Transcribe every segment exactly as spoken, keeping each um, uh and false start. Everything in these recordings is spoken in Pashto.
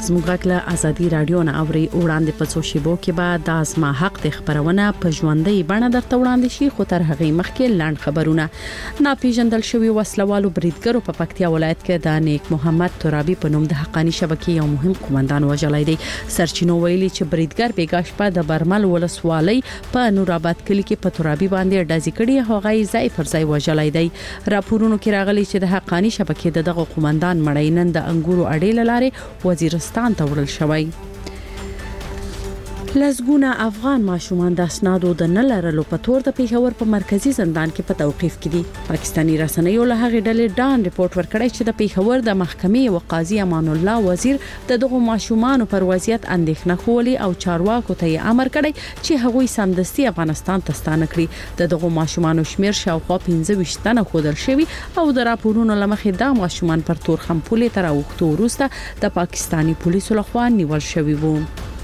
زموږ غږ له ازادي رادیو نه اوري وړاندې په څو شیبو کې به د ازما حق د خبرونه په ژوندۍ بڼه درته وړاندې شي. خو تر هغه مخکې لاند خبرونه. ناپیژندل شوی وسلوالو بریدګرو په پکتیا ولایت کې د نیک محمد ترابي په نوم د حقانی شبکې یو مهم قومندان وژلای دی. سرچینو ویلي چې بریدګر بیګاش په د برمل ولسوالۍ په نوراباد کلی کې په ترابي باندې ډزې کړي، هغه ځای پر ځای وژلای دی. راپورونو کې راغلي چې د حقانی شبکې دغه قومندان مړی نن د انګورو اډې لاره وزیرستان ته وړل شوی. لزګونه افغان ماشومان د اسنادو د نه لرلو په تور د پیښور په مرکزی زندان کې په توقيف کې دي. پاکستاني رسنیو له هغه ډلې ډان ریپورت ورکړی چې د پیښور د محکمې او قاضي امان الله وزیر د دغه ماشومان پر وضعیت اندېښنه خولي او چارواکو ته امر کړی چې هغوی سمدستي افغانستان ته ستانه کړي. د دغه ماشومان شمیر شاوخوا پنځه ویشت تنه خودل شوی او د راپورونو لمخې دا ماشومان پر تور خمپولې تر اوختو وروسته د پاکستاني پولیسو لخوا نیول شوی وو.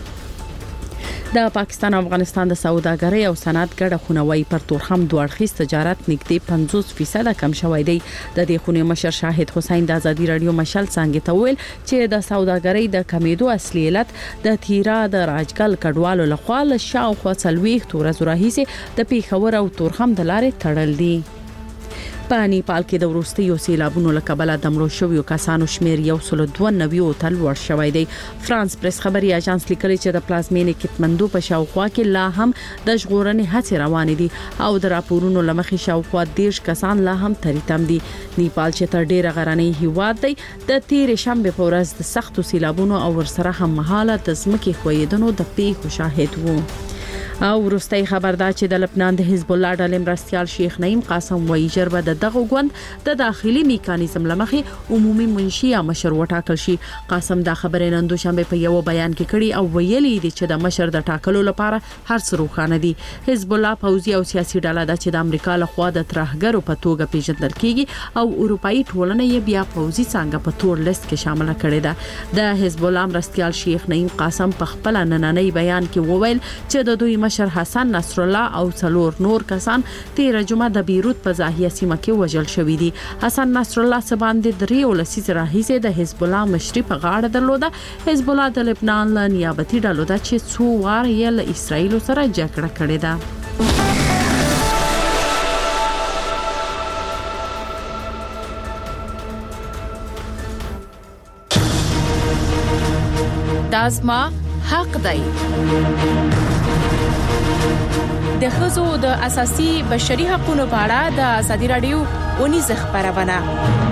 د پاکستان او افغانستان د سوداګرۍ او صنعت ګډه خونوي پر تورخم دوه اړخیز تجارت نږدې پنځوس فیصد کم شوی دی. د دې خونې مشر شاهد حسین د ازادي رادیو مشال څنګه ته ویل چې د سوداګرۍ د کمیدو اصلي علت د تیرا د راجګل کډوالو لخوا له شاوخوا څلويخ تور زراهیسه د پیښور او تورخم د لارې تړل دي. په نیپال کې د وروستیو سیلابونو له کبله د مړو شویو کسانو شمیر یو سل دوه نوي تل ور شوی دی. فرانس پریس خبري اژانس لیکلي چې د پلازمینې کټمندو په شاوخوا کې لا هم د ژغورنې هڅې روانې دي او د راپورونو لمخې شاوخوا دیرش کسان لا هم تریتم دي. نیپال چې تر ډیره غرنۍ هیواد دی د تیر شنبه په ورځ د سختو سیلابونو او ورسره هم مهاله د ځمکې خویدنو د پیښو شاهد وو. او ورستۍ خبر دا چې د لبنان د حزب الله ډلې مرستيال شیخ نعیم قاسم وایي جربه د دغه غوند د داخلي میکانیزم لمخې عمومي منشي یا مشر وټاکل شي. قاسم دا خبرې نن دوشنبه په یو بیان کې کړي او ویلي دي چې د مشر د ټاکلو لپاره هر څه روښانه دي. حزب الله پوځي او سیاسي ډله ده چې د امریکا لخوا د ترهګرو په توګه پیژندل کیږي او اروپאי ټولنه یې بیا پوځي څنګه په تور لیست کې شامل کړي ده. د حزب الله مرستيال شیخ نعیم قاسم په خپل نننۍ بیان کې وویل چې د دوی مشر حسن نصر الله او څلور نور کسان تیر جمعه د بیروت په زاهیه سیمه کې وژل شوی دي. حسن نصر الله سباندې درې ولسی راهیسه د حزب الله مشري په غاړه درلوده. حزب الله د لبنان له نیابتي ډلو د چې څو وار یې له اسرایل سره جګړه کړې ده. دازما حق دی. د ښځو د اساسي بشري حقوقو په اړه د ازادي رادیو ونیز خبرونه.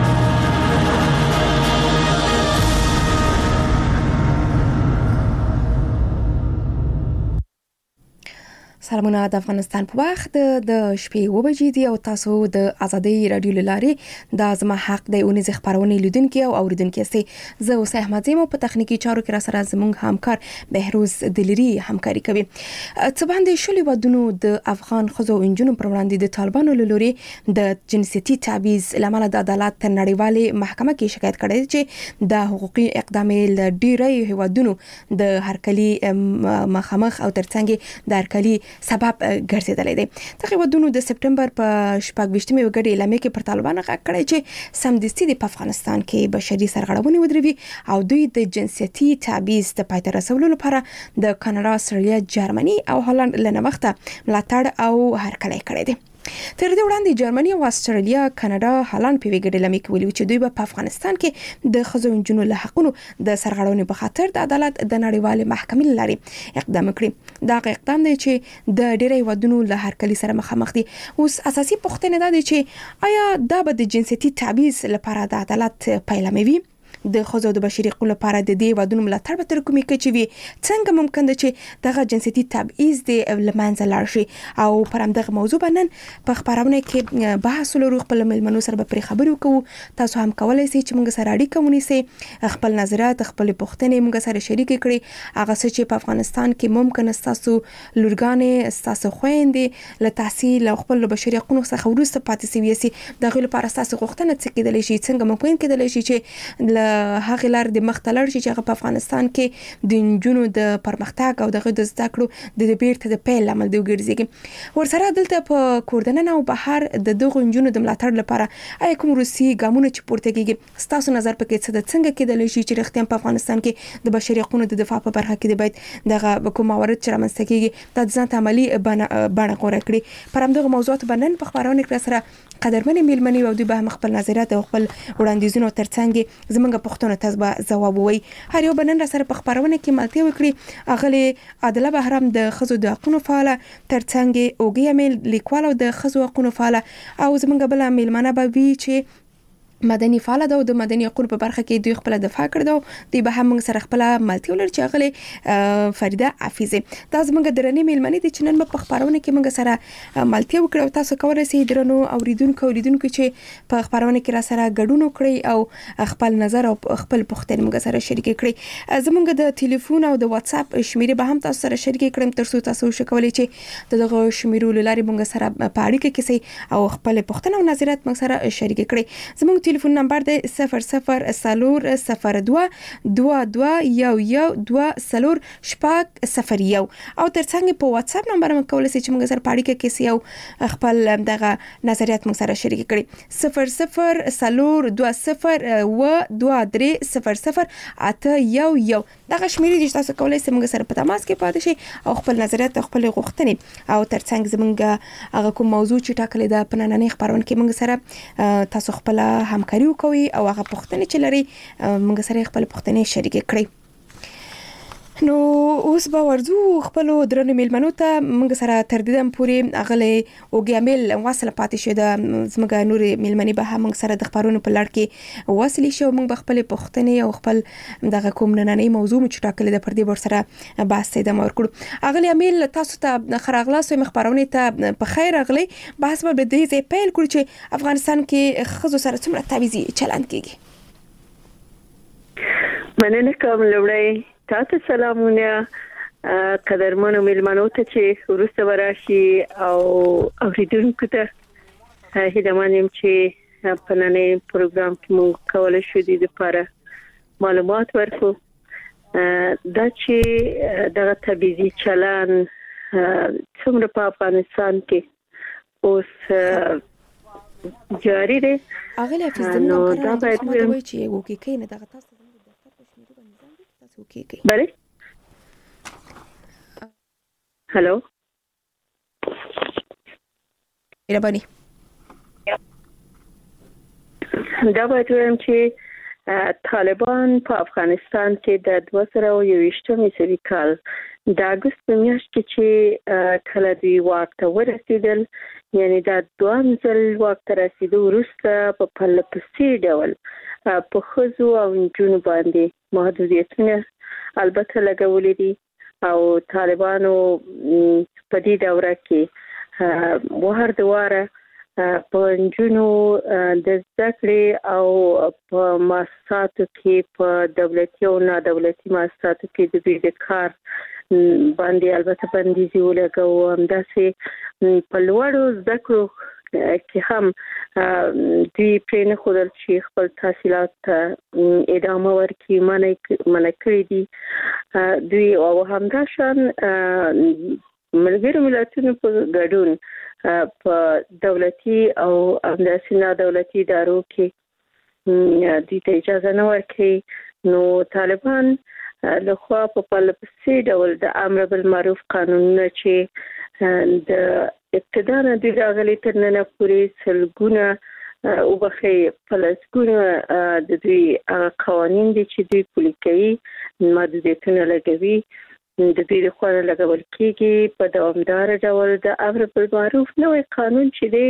سلامونه د افغانستان په وخت د شپې و بجې دي او تاسو د ازادي رادیو لارې د ازما حق د اونیز خبرونه لیدونکو او اوریدونکو سي زه اوس احمد زمو په تخنیکی چارو کې را سره زموږ همکار بهروز دلری همکاري کوي. څه باندې شولي ودونو د افغان خزو انجونو پر وړاندې د طالبانو لوري د جنسيتي تعویض لامل د عدالت تر نړیوالې محکمه کې شکایت کړې چې د حقوقي اقدام ل ډیری هیوادونو د هرکلي مخامخ او ترڅنګ د هرکلي سبب ګرځیدل دي. دغه ودونو د سپټمبر په شپږ ویشتمه وګړي اعلامیه کې پر طالبانو غږ کړی چې سمدستي د افغانستان کې بشري سرغړونې ودروي او دوی د جنسيتي تعویض د پای ته رسولو لپاره د کاناډا، استرالیا، جرمني او هالند له نوښت ملاتړ او هرکلی کړی دی. تر دې وړاندې جرمني او استرالیا، کاناډا، هالند په ویګړي لمې کې ویلي چې دوی په افغانستان کې د خزو انجونو له حقونو د سرغړونې په خاطر د عدالت د نړیوال محکمې لارې اقدام کړی. دا اقدام دی چې د ډېری ودونو له هرکلي سره مخامخ دي. اوس اساسي پوښتنه ده چې آیا دا به د جنسيتي تعویض لپاره د عدالت پیلاموي؟ د خزو د بشري حقوقو لپاره د دې ودونو ملاتړ به تر کومې کچې وي؟ څنګه ممکن ده چې دغه جنسيتي تبعیض د لمنځه لاړ شي؟ او پر همدغه موضوع باندې په خبرونه کې بحث لرو. خپل ملمنو سره به پر خبرو کوو. تاسو هم کولای شئ چې موږ سره اړیکه ونیسئ، خپل نظریات، خپل پوښتنې موږ سره شریک کړئ. هغه څه چې په افغانستان کې ممکن تاسو لورګانې، تاسو خويندې له تحصیل او خپل بشري حقوقو څخه ورسته پاتې سوي سي، دغه لپاره تاسو غوښتنه څه کېدلی شي؟ څنګه ممکن کېدلی شي چې هغه لار د مختلر شي چې په افغانستان کې د جنونو د پرمختګ او د د زده کړو د بیرته د پیل عمل دی وګرځي ورسره دلته په کوردنن او بهر د دغه جنونو د ملاتړ لپاره آیا کوم روسي ګامونه چې پورته کیږي ستاسو نظر پکې څه د څنګه کېدل شي چې رښتیا په افغانستان کې د بشري حقوقو د دفاع په برخه کې د باید دغه کوم موارد چې رامنځته کیږي د ځان عملی بڼه غوړه کړي پر همدغه موضوعات باندې په خبرونه کې سره قدرمن میلمنې او د به خپل نظریات او خپل وړاندیزونه ترڅنګ زمونږ پښتون ته به جواب وي هر یو بنن سره په خبرونه کې ملتي وکړي اغلی عادله بهرام د خزو د حقوقو فعال ترڅنګ اوګي میل لیکوال او د خزو حقوقو فعال او زمونږ بل میلمنه به وی چې مدني فعال ده او د مدني حقوقو په برخه کې دوی خپل دفاع کړو دوی به هم سره خپل ملتي ولر چې غلې فریده حفیظه دا زمونږ درنې میلمنې دي چې نن په خبرونه کې موږ سره ملتي وکړو تاسو کولای شئ درنو اوریدونکو اوریدونکو چې په خبرونه کې را سره ګډون وکړي او خپل نظر او خپل پوښتنې موږ سره شریک کړئ زمونږ د ټلیفون او د واتس اپ شمیرې به هم تاسو سره شریک کړم ترڅو تاسو شکولای چې دغه شمیرو لاري موږ سره په اړیکه کې سي او خپل پوښتنه او نظریات موږ سره شریک کړئ زمونږ ټلیفون نمبر دی صفر صفر سالور صفر دو دو دو یو یو دو سالور شپږ صفر یو او ترڅنګ په واتس اپ نمبر موږ کولای شو چې موږ سره پاړی کې کیسه یو خپل دغه نظریات موږ سره شریک کړي صفر صفر سالور دو صفر و دو درې صفر صفر اته یو یو دغه شمیرې د تاسو کولای شئ موږ سره په تماس کې پاتې شئ او خپل نظریات او خپل غوښتنې او ترڅنګ زمونږ هغه کوم موضوع چې ټاکلې ده په نننۍ خبرونه کې موږ سره تاسو خپل همکاري کوي او هغه پوښتنې چې لري موږ سره خپل پوښتنې شریک کړئ نو اوس به ورځو خپل درنو میلمنو ته موږ سره تر دې دم پورې اغله اوګیامل واصله پاتې شه د زمګه نور میلمنې به هم موږ سره د خبرونو په لړ کې واصلې شو موږ خپل پوښتنې او خپل دغه کوم نننۍ موضوع چې ټاکلې د پردي بر سره بحث د مور کړو اغله میل تاسو ته خراغلا سو مخبرونه ته په خیر اغله بحث به د دې پیل کړو چې افغانستان کې خزو سره څومره تعویضي چلند کیږي مننه کوم لوړی تاسو سلامونه قدرمنو میلمنو ته چې ورسته وراشي او اوریدونکو ته هیلمانم چې په نننۍ پروګرام کې موږ کولای شو د لپاره معلومات ورکو دا چې دغه تبعیضي چلن څومره په افغانستان کې اوس جاری دی اغله فزدنو دا باید وایي چې یو کې کینه دغه تاسو بله هلو ایربانی دا باید ویم چې طالبان په افغانستان کې د دوه زره یوویشتم میلادي کال د اګست په میاشت کې چې کله دوی واک ته ورسېدل یعنی دا دوه ځل واک ته رسیدو وروسته په پرله پسې ډول په خزو او نجونو باندې محدودیتونه البته لګولې دي او طالبانو په دې دوره کې وهر دواره په نجونو د زده کړې او په مؤسساتو کې په دولتي او نادولتي مؤسساتو کې د دوی د کار باندې البته بندیزي ولګو همداسې په لوړو زده کړو کې هم دوی پرې نه خودل چې خپل تحصیلات ادامه ورکړي منع کړي دي دوی او همداشان ملګرو ملتونو په ګډون په دولتي او همداسې نادولتي ادارو کې دوی ته اجازه نه ورکړي نو طالبان لخوا په پرله پسې ډول د امر بالمعروف قانونونه چې د ابتدا نه د راغلي تر نن پورې سلګونه او بخي فلسګونه د دوی قوانين دي چې دوی پلي کوي محدودیتونه لګوي د دوی د خوا لګول کېږي په دوامدار ډول د امر بالمعروف نوې قانون چې دی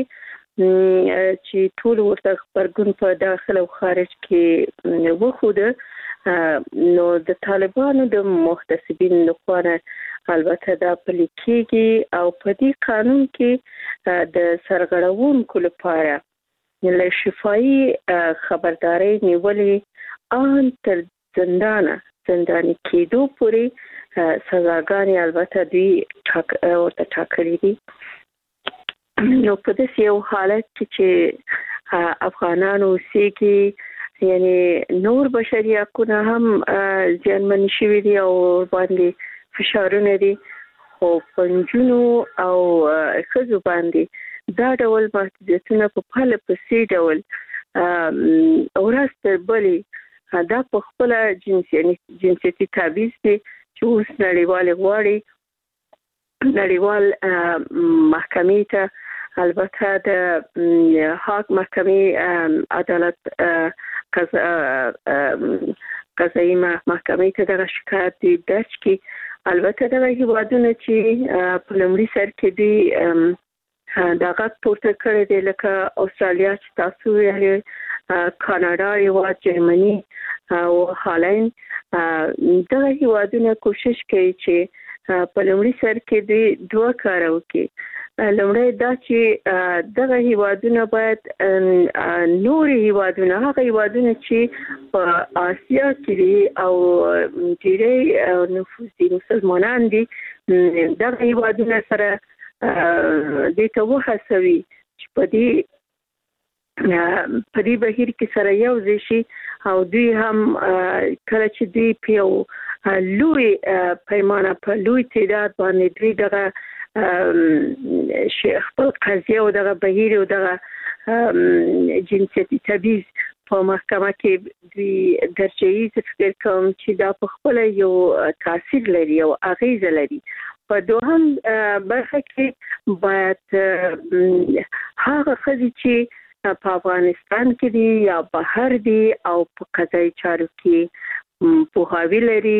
چې ټول ورته خبرګون په داخل او خارج کې وخوده نو د طالبانو د محتسبین لخوا البته دا پلي کېږي او په دې قانون کې د سرغړونکو لپاره له شفایي خبرداري نیولې ان تر زندانه زنداني کېدو پورې سزاګانې البته دوی ورته ټاکلي دي نو په دې یو حالت کې چې افغانانو اوسېږي یعنی نور بشري حقونه هم زیانمن شوي دي او باندې فشارونه دي، خو پنځونو او خزو باندې دا ډول محدودیتونه په پاله پسې ډول ورځ تر بلې دا په خپل جنسیتي تبعیض دي چې اوس نړیوال غواړي نړیوال محکمې ته البته د حق محکمې عدالت قضایي محکمې ته د شکایت دی درج کی. البته دا هیوادونه چې په لومړي سر کې دی دا غږ پورته کړی دی لکه استرالیا چې تاسو ویلي، کاناډا، هیواد جرمني او هالند، دا هیوادونه کوشش کوي چې په لومړي سر کې دی دوه کار وکړي. لومړی دا چې دغه هیوادونه باید نور هیوادونه هغه هیوادونه چې په آسیا کې دي او ډېری نفوس دي مسلمانان دي، دغه هیوادونه سره دې ته وهڅوي چې په دې په دې بهیر کې سره یو ځای شي او دوی هم کله چې دوی په یو لوی پیمانه په لوی تعداد باندې دوی دغه خپل قضیه او دغه بهیر او دغه جنسیتي تبعیض په محکمه کې دوی درجه‌ای فکر کوم چې دا په خپل یو تاثیر لري او اغیز لري. په دوهم برخه کې باید هغه ښځې چې په افغانستان کې دي یا بهر دي او په قضایي چارو کې پوهاوی لري،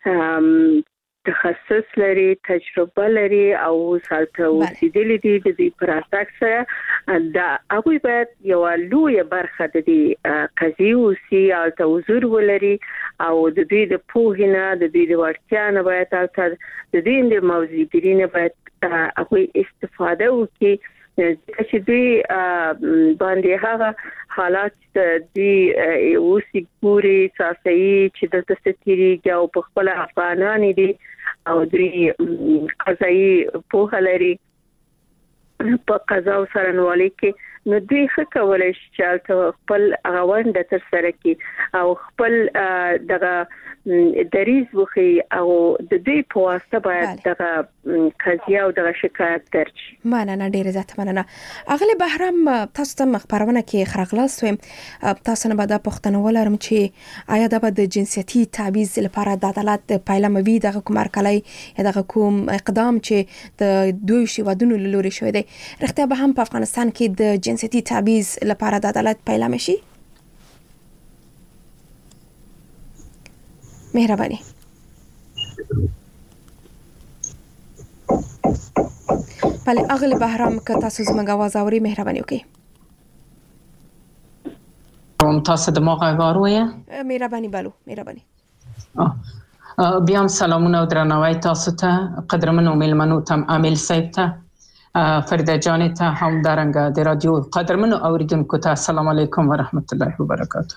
تخصص لري، تجربه لري او سالته اوسېدلي دي د دې پراساک سره، دا هغوی باید یو لویه برخه د دې قضیې اوسي او ته حضور ولري او د دوی د پوهې نه، د دوی د وړتیا نه باید د دوی د موضوعګرۍ نه باید هغوی استفاده وکړي چې دوی باندې هغه حالات دوی اوسي ګوري ساسي چې د تستيريږي او په خپل افغانان دي او دوی قضایي پوهه لري په قضا او سرنوالي کې، نو دوی ښه کولای شي چې خپل غونډه تر سره کړي او خپل دغه دریز وخی او د دوی په واسطه باید دغه قضیه او دغه شکایت درج شي. مننه، ډیره زیاته مننه. اغلی بهرام، تاسو ته مخبرونه کې خرغلاس ویم، تاسو نه به دا پوښتنه ولرم چې آیا دا به د جنسیتي تبعیض لپاره د عدالت پیلاموي دغه کوم ارکلای یا دغه کوم اقدام چې د دوی شیوادونو لوري شوی دی، رښتیا به هم په افغانستان کې د جنسیتي تبعیض لپاره د عدالت پیلام شي؟ مهرباني. بله اغلی بهرام که تاسو زموږ आवाज اوري مهرباني وکړئ. هم تاسو د ما غږ اورئ؟ مهرباني بالو مهرباني. بیا هم سلامونه او درناوی تاسو ته، قدرمنو میلمنو ته، عامل صاحب ته، فریده جان ته، هم درنګ د رادیو قدرمنو اوریدونکو ته السلام علیکم و رحمت الله و برکاته.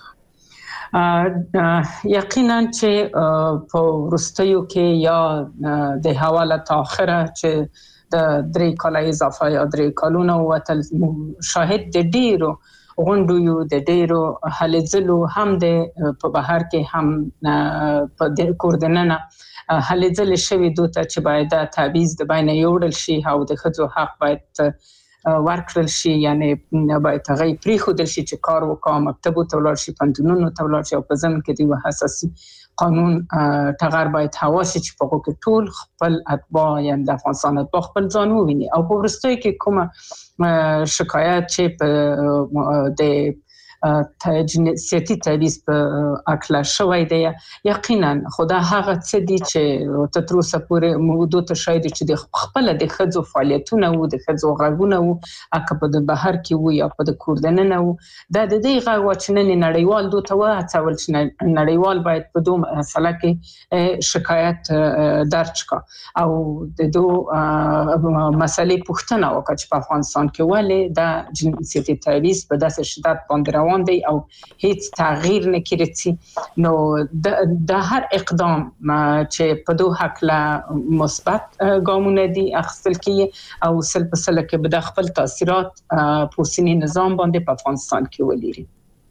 یقینا چې په وروستیو کې یا د حواله تا اخره چې د درې کاله اضافه یا درې کالونه وتل شاهد د ډیرو غونډو یو د ډیرو هلې ځلو هم د په بهر کې هم په د کوردننه هلې ځلې شوي دوته چې باید تبعیض د بین یوړل شي او د ښځو حق باید ورکړل شي، یعنی باید هغه پریښودل شي چې کار وکړي، مکتبو ته ولاړ شي، پوهنتونونو ته ولاړ شي او په ضمن کې د یو حساسي قانون ټغر باید هوا شي چې په هغو کې ټول خپل اتباع یعنی د افغانستان اتباع خپل ځان وویني. او په وروستیو کې کومه شکایت چې په د جنسیتي تبعیض په اکله شوی دی، یقینا خدا هغه څه دي چې تر اوسه پورې موږ ته شاید چې د خپل د ښځو فعالیتونه وو، د ښځو غږونه وو، که په د بهر کې وو یا په د کوردننه وو، دا د دې غږ و چې نن نړیوال دوی ته وهڅول چې نړیوال باید په دو مسله کې شکایت درج کړي او د دو مسلې پوښتنه وکړي چې په افغانستان کې ولې دا جنسیتي تبعیض په داسې شدت باندې روان دی او هیڅ تغییر نه کړي. نو د هر اقدام چې په دوه حقله مثبت ګامونه دي اخیستل کیږي او سل په سل کې به د خپل تاثیرات په سینې نظام باندې په افغانستان کې ولري.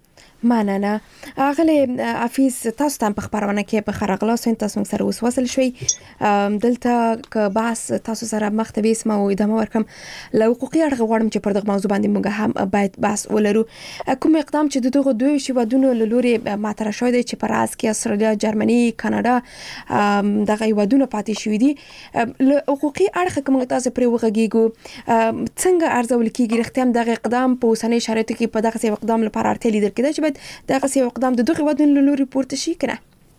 مننه. اغلی حفیظ تاسو ته په خبرونه کې په خرغلا سو تاسو سره وسوسل شوي دلته ک بحث تاسو سره مختبي اسمه او ادامه ورکم له حقوقي اړه غواړم چې پر دغه موضوع باندې موږ هم باید بحث ولرو. کوم اقدام چې دغه دوی شیوادونو لوري ماته شوی دی چې پر راس کې استرالیا، جرمني، کاناډا دغه ودونه پاتې شوې دي له حقوقي اړه کوم تاسو پر وغږیږو څنګه ارزول کیږي رښتیا دغه اقدام په اوسنۍ شرایطو کې په دغه اقدام لپاره اړتیا لیدل کېده چې باید دغه سی اقدام د دغه ودون لوري پورته شي کنه.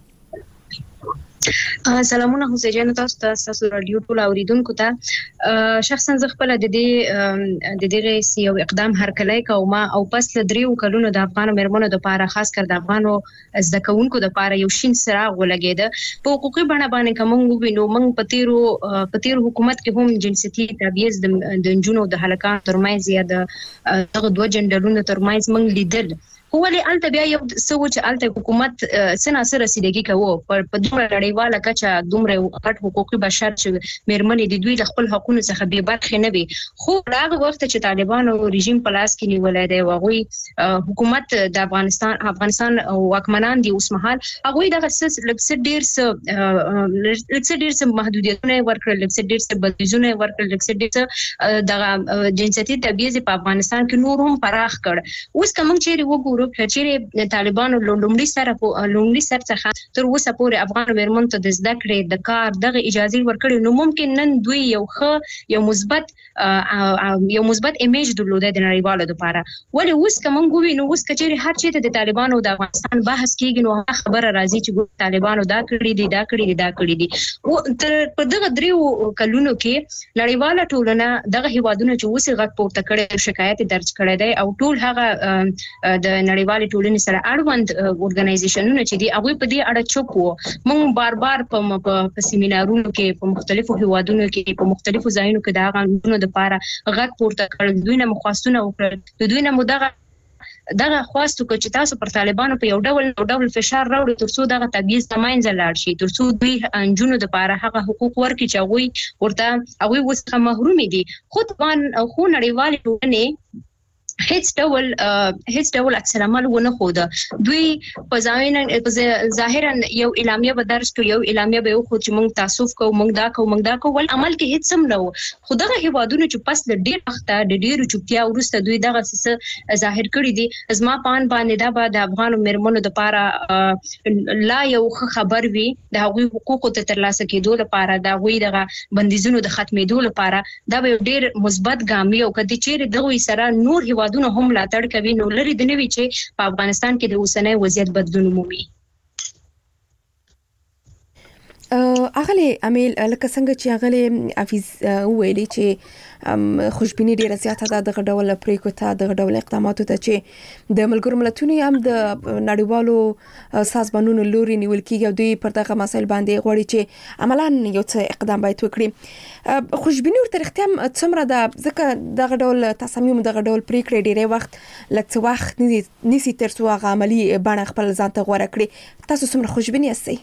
سلامونه حسین جان، تاسو ته تاسو رادیو ټول اوریدونکو ته شخصا زه خپل د دې د دغه سی یو اقدام هرکلی کوم او پس له دریو کلونو د افغانو مېرمنو لپاره خاص کر د افغانو زده کوونکو لپاره یو شین څراغ ولګید په حقوقي بڼه باندې کوم وینو موږ په تیرو په تیرو حکومت کې هم جنسيتي تبعیض د جنونو د هلکان ترمنځ یا د دغه دوه جندرونو ترمنځ موږ لیدل. هو ولې الته بیا یو څه و چې الته حکومت سنا سره رسیدګي کوي په دومره نړیواله کچه دومره غټ حقوقي بشر چې مېرمنې د دوی د خپل حقوقو څخه بې برخې نه وي. خو هغه وخت چې طالبانو رژیم په لاس کې نیولای دی او حکومت د افغانستان افغانستان واکمنان دي اوس مهال هغه دغه څه لکه ډیر څه لکه ډیر څه محدودیتونه ورکړل، لکه ډیر څه بندیزونه ورکړل، لکه ډیر څه دغه جنسيتي تبعیض په افغانستان کې نور هم پراخ کړ. اوس کوم چې وګورو چې طالبانو لومړی سره لومړی سره څخه تر اوسه پورې افغان مېرمنو ته د زده کړې د کار دغه اجازه ورکړي نو ممکن نن دوی یو ښه یو مثبت یو مثبت ایمیج درلوده د نړیوالو لپاره. ولې اوس کوم غوي نو اوس کچېره هر چیرته د طالبانو د افغانستان بحث کیږي نو خبره راځي چې طالبانو دا کړی دي دا کړی دي دا کړی دي او تر په دغه دریو کلونو کې نړیواله ټولنه دغه هیوادونو چې اوس غږ پورته کړي شکایت درج کړي دي او ټول هغه د نړیوالې ټولنې سره اړوند اورګنایزیشنونه چې دي هغه په دې اړه چوپ وو. موږ بار بار په سیمینارونو کې په مختلفو هیوادونو کې په مختلفو ځایونو کې دا غونډو د لپاره غږ پورته کړل، دوی نه مخواستونه وکړل، دوی نه مدغه دغه خواستو چې تاسو پر طالبانو په یو ډول یو ډول فشار راوړي ترڅو دغه تبعیض تماینځ لاړ شي، ترڅو دوی انجونو د لپاره هغه حقوق ورکړي چې هغه ورته هغه وسخه محروم دي. خو طبعا خو نړیوالې ټولنې هیڅ ډول هیڅ ډول عکس العمل ونه خوده. دوی په ځاین ظاهرا یو اعلامیه به درس کو یو اعلامیه به خو چې موږ تاسف کو موږ دا کو موږ دا کو ول عمل کې هیڅ سم نه و. خو دغه هیوادونو چې پس د ډیر وخت د ډیرو چوپتیا ورسته دوی دغه څه ظاهر کړی دي ازما پان باندې دا به د افغان مېرمنو لپاره لا یو خبر وي د هغوی حقوقو ته ترلاسه کېدو لپاره د هغوی دغه بندیزونو د ختمېدو لپاره دا به ډیر مثبت ګام وي او کدي چې دغه سره نور هیوادونو هم لاتړ کوي نو لري د نوي چې په افغانستان کې د اوسنۍ وضعیت بدلون مومي. اغلی امیل لکه څنګه چې اغلی حفیظ ویلي چې خوشبینی ډیره زیاته ده دغه ډول پریکو ته دغه ډول اقداماتو ته چې د ملګرو ملتونو هم د نړیوالو سازمانونو لوري نیول کیږي او دوی پر دغه مسایل باندې غواړي چې عملاً یو څه اقدام باید وکړي. خوشبینی ورته رښتیا څومره ده ځکه دغه ډول تصامیم دغه ډول پریکړې ډیره وخت لکه وخت نیسي ترڅو هغه عملی بڼه خپل ځان ته غوړه کړي. تاسو څومره خوشبینی یاستئ؟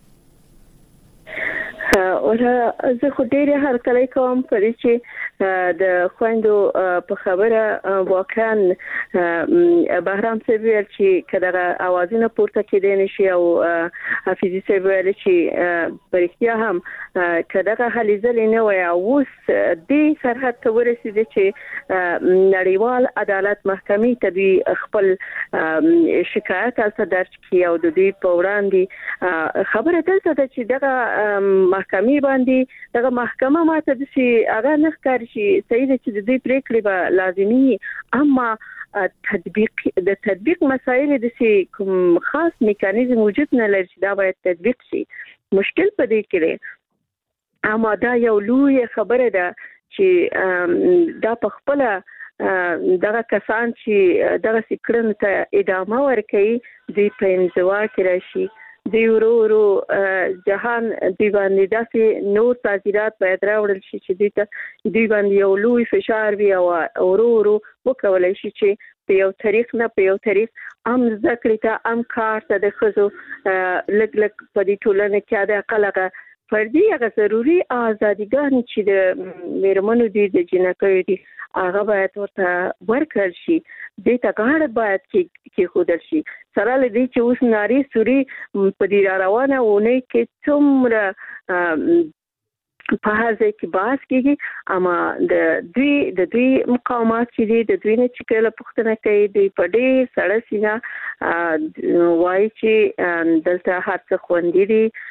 او زه خو ډېر هر کله کوم پرې چې د خويندو په خبره واقعا بهرام سی ویل چې کله اوازونه پورته کېدې نشي او حفیظي سی ویل چې پرېختیا هم کله هليزل نه وي او اوس د سرحد ته ورسېد چې نړیوال عدالت محکمې ته دی خپل شکایت تاسو درج کړي او د دې په وړاندې خبره دلته ده چې دغه محکمې باندې دغه محکمه ماته د سي هغه نه ښکاري چې صحیح ده چې د دې پریکړې به لازمي اما تطبیق د تطبیق مسایل د سي کوم خاص میکانیزم وجود نه لري چې دا باید تطبیق شي. مشکل په دې کې دی اما دا یو لوی خبره ده چې دا په خپل دغه کسان چې دغه سکرن ته ادامه ورکړي دوی په انزوا کې راشي دی ورو ورو جهان دی باندې داسې نور تغیرات باید راوړل شي چې دوی ته دوی باندې یو لوی فشار وي او ورو ورو وکولای شي چې په یو طریق نه په یو طریق ام ذکر ته ام کار ته د خزو لګ لګ په دې ټولنه کې د عقلغه فردي هغه ضروري ازاديګان چې د مېرمنو دي د جنکو دي هغه باید ورته ورکړل شي د تګاړه باید کې کې خودل شي سره لدی چې اوس ناری سوري په دې روانه ونه کې څومره په هغه کې باس کېږي اما د دوی د دوی مقاومت چې دي د دوی نه چې کله پښتنه کوي د پډې سړی سینا وایي چې دلته هڅه خوندې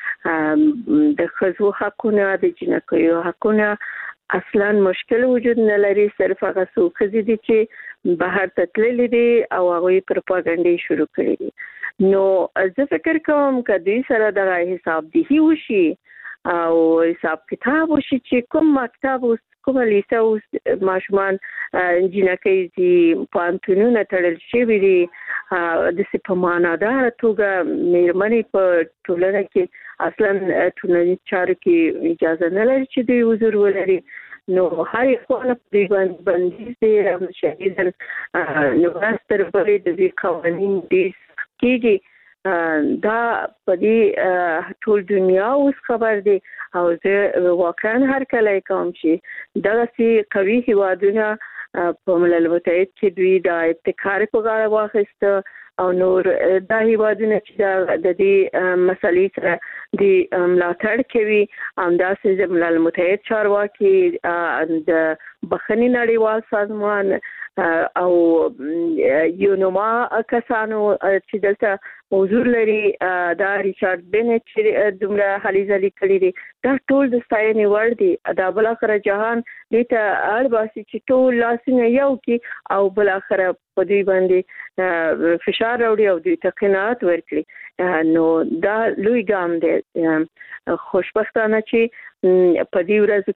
دي د خزو حقونه د جنکیو حقونه اصلا مشکل وجود نه لري صرف هغه څو خزي دي چې بهر تتللې دي او هغه پروپاګاندا شروع کړې دي نو زه فکر کوم چې دوی سره د حساب دي وشي او حساب کتاب وشي چې کوم مکتب اوس کوم لیسه اوس ماشومان جنکې دي پانتونونه تړل شوی دي د سپمانادار توګه مېرمنې په ټولنه کې اصلا ټولنیز چارو کې اجازه نه لري چې دوی حضور ولري نو هر خپل په باندې باندې چې شهیدن نو راستر په دې قوانين دي کېږي دا په دې ټول دنیا اوس خبر دي او زه واقعا هر کله کوم چې دغه سي قوي هوادونه په ملل متحد کې دوی د ابتکار په غاړه واخیسته او نور د هوادونه چې د دې مسلې سره د ملاتړ کوي همداسې د ملل متحد چارواکي د بخښنې نړیوال سازمان او یونوما کسانو چې دلته حضور لري دا ریچارډ بنټ چې دومره هلي ځلي کړی دي دا ټول د ستاینې وړ دي دا بل اخر جهان دې ته اړ باسي چې ټول لاسونه یو کې او بل اخر په دوی باندې فشار راوړي او دوی ته قناعت ورکړي نو دا لوی ګام دی خوشبختانه چې په دې ورځ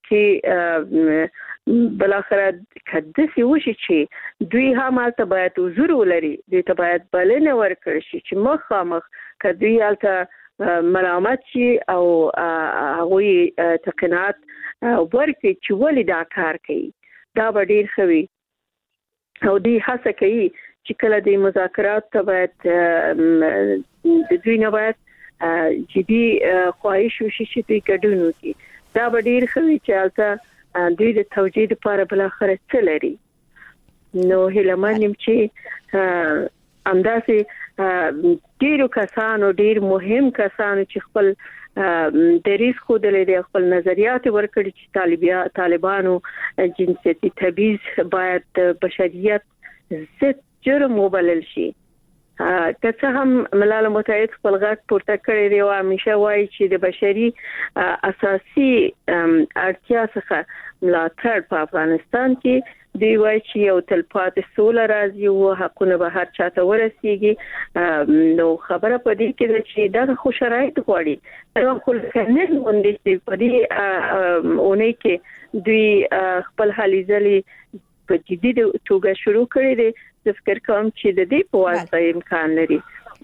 کې بل اخر کده سی وشي چې دوی هم حالت باید حضور ولري دوی ته باید بلنه ورکړي چې مخامخ کدی حالت ملامت شي او هغه تقنات ورکړي چې ولې دا کار کوي دا به ډیر خوي او دوی هڅه کوي چې کله د مذاکرات ته باید د دوی نه باید جدي خواهش وشي چې دوی ګډون وکړي دا به ډیر خوي چې حالت دوی د توجیه لپاره بل اخر څه لري نو هلمانیم چې همداسې ډیرو کسانو ډیر مهم کسانو چې خپل دریس خو د لري خپل نظریات ورکړي چې طالبیا طالبانو جنسيتي تبعیض باید بشریت ضد جرم وبلل شي که څه هم ملل متحد خپل غږ پورته کړی دی او همیشه وایي چې د بشري اساسي اړتیا څخه ملاتړ په افغانستان کې دی وایي چې یو تلپاتې سوله راځي او حقونه به هر چاته ورسیږي نو خبره په دې کې ده چې دا خو شرایط غواړي دا خو نه غونډې چې په دې اونۍ کې دوی خپل حالي ځلې په جدي توګه شروع کړی دی زه فکر کوم چې د دې په واسطه امکان لري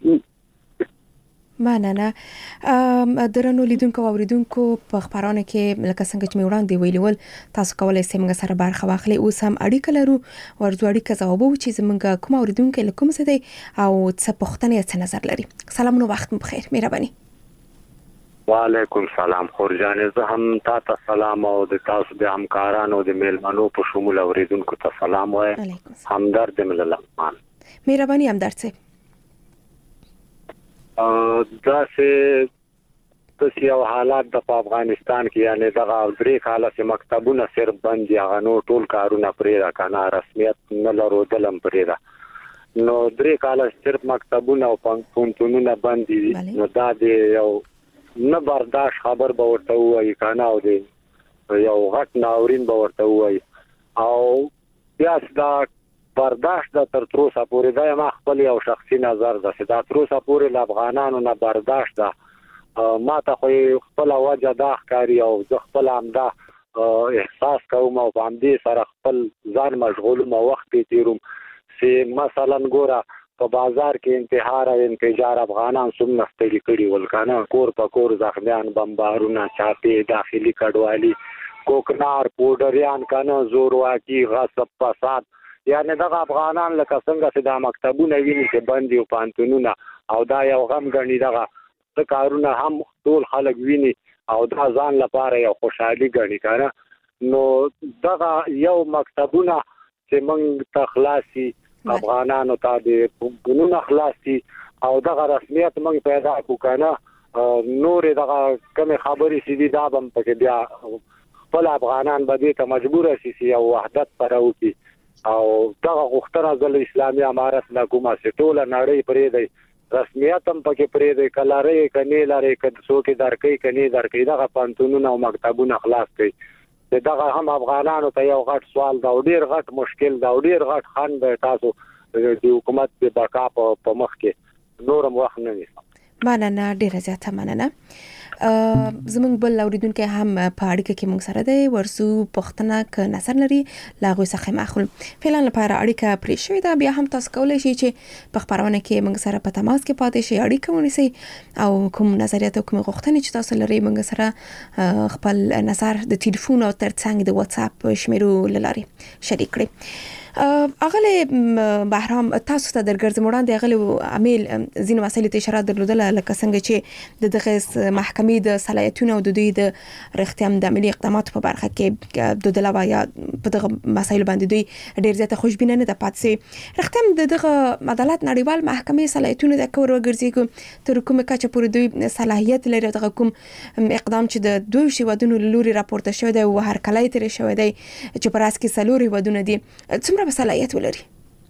مننه درنو لیدونکو او اوریدونکو په خبرونه کې لکه څنګه چې وړاندې ویلول تاسو کولای شئ موږ سره برخه واخلئ اوس هم اړیکه لرو ورته اړیکه ځواب وو چې زموږ کوم اوریدونکو له کوم څه دی او څه پوښتنه څه نظر لري سلامونه وخت مو بخیر مهرباني وعلیکم سلام خورجان زه هم تاسو سلام او د تاسو د همکارانو د میلمنو په شمول اوریدونکو ته سلام وایم همدرد ملل افغان مهرباني همدرد صاحب دا سه د یو حالات د افغانستان کې یعنی دغه درې کاله چې مکتبونه صرف بند دي هغه نو ټول کارونه پرې را کنه رسمیت نه لرو دلم پرې را نو درې کاله صرف مکتبونه او پونتونونه بند دي نو دا د یو نه برداشت خبر به ورته وایي کنه او دی یو غټ ناورین به ورته وایي او بیا دا برداشت د تر تروسه پورې دا ما خپل یو شخصي نظر ده چې دا تروسه پورې ل افغانانو نه برداشت ده ما ته خو خپل وجه دا ښکاري او زه خپل همدا احساس کوم او باندې سره خپل ځان مشغول مو وخت تیروم چې مثلا ګوره په بازار کې انتحار او انفجار افغانان څومره ستړي کړي ول کنه کور په کور زخمیان بمبارونه چاپی داخلي کډوالي کوکنار پودریان کنه زورواکي غصب فساد یعنی دغه افغانان لکه څنګه چې د مکتبونه ویني چې بندي او پانتونونه او دا یو غم غني دغه د کارونه هم ټول خلک ویني او دا ځان لپاره یو خوشحالي غني کنه نو دغه یو مکتبونه چې موږ ته خلاصي افغانانو ته د ګونو خلاصي او دغه رسمیت موږ پیدا وکړو نور دغه کوم خبرې سې دي دا هم پکې بیا خپل افغانان به دې ته مجبور شي او وحدت پر وکړي او دغه غوښتنه د اسلامي امارت نه کومه ټوله نړۍ پرې دی رسمیت هم پکې پرې دی کلاري کني لاري کډ څوک درکې کني درکې دغه پانتونونه او مکتبونه خلاص کړي دغه هم افغانانو ته یو غټ سوال دا ډیر غټ مشکل دا ډیر غټ خان به تاسو د حکومت د بقا په مخ کې نورم وخت نه نیسم مننه ډیره زیاته مننه زمونږ بل اوریدونکو هم په اړیکه کې موږ سره دی ورسو پښتنه ک نظر لري لاغوي څخه ماخل فعلا لپاره اړیکه پرې شوې ده بیا هم تاسو کولای شئ چې په خبرونه کې موږ سره په تماس کې پاتې شئ اړیکه ونیسئ او کوم نظریات او کوم غوښتنې چې تاسو لري موږ سره خپل نظر د ټلیفون او ترڅنګ د واتس اپ شمیرو لاري شریک کړئ اغله بهرام تاسو ته درګرځم وړاندې اغله عامل زین مسایل ته اشاره درلودله لکه څنګه چې د دغه محکمې د صلاحیتونو او د دوی د رښتیام د عملی اقداماتو په برخه کې د دلوا یا په دغه مسایل باندې دوی ډیر زیاته خوشبینه نه ده پاتې رښتیام د دغه عدالت نړیوال محکمې صلاحیتونو د کور وګرځي تر کومه کچه پورې دوی صلاحیت لري دغه کوم اقدام چې د دوی شیوادونو لوري راپورته شوی دی او هر کله تر شوی دی چې پر اساس کې سلوري ودونه دي څومره صلاحیت ولري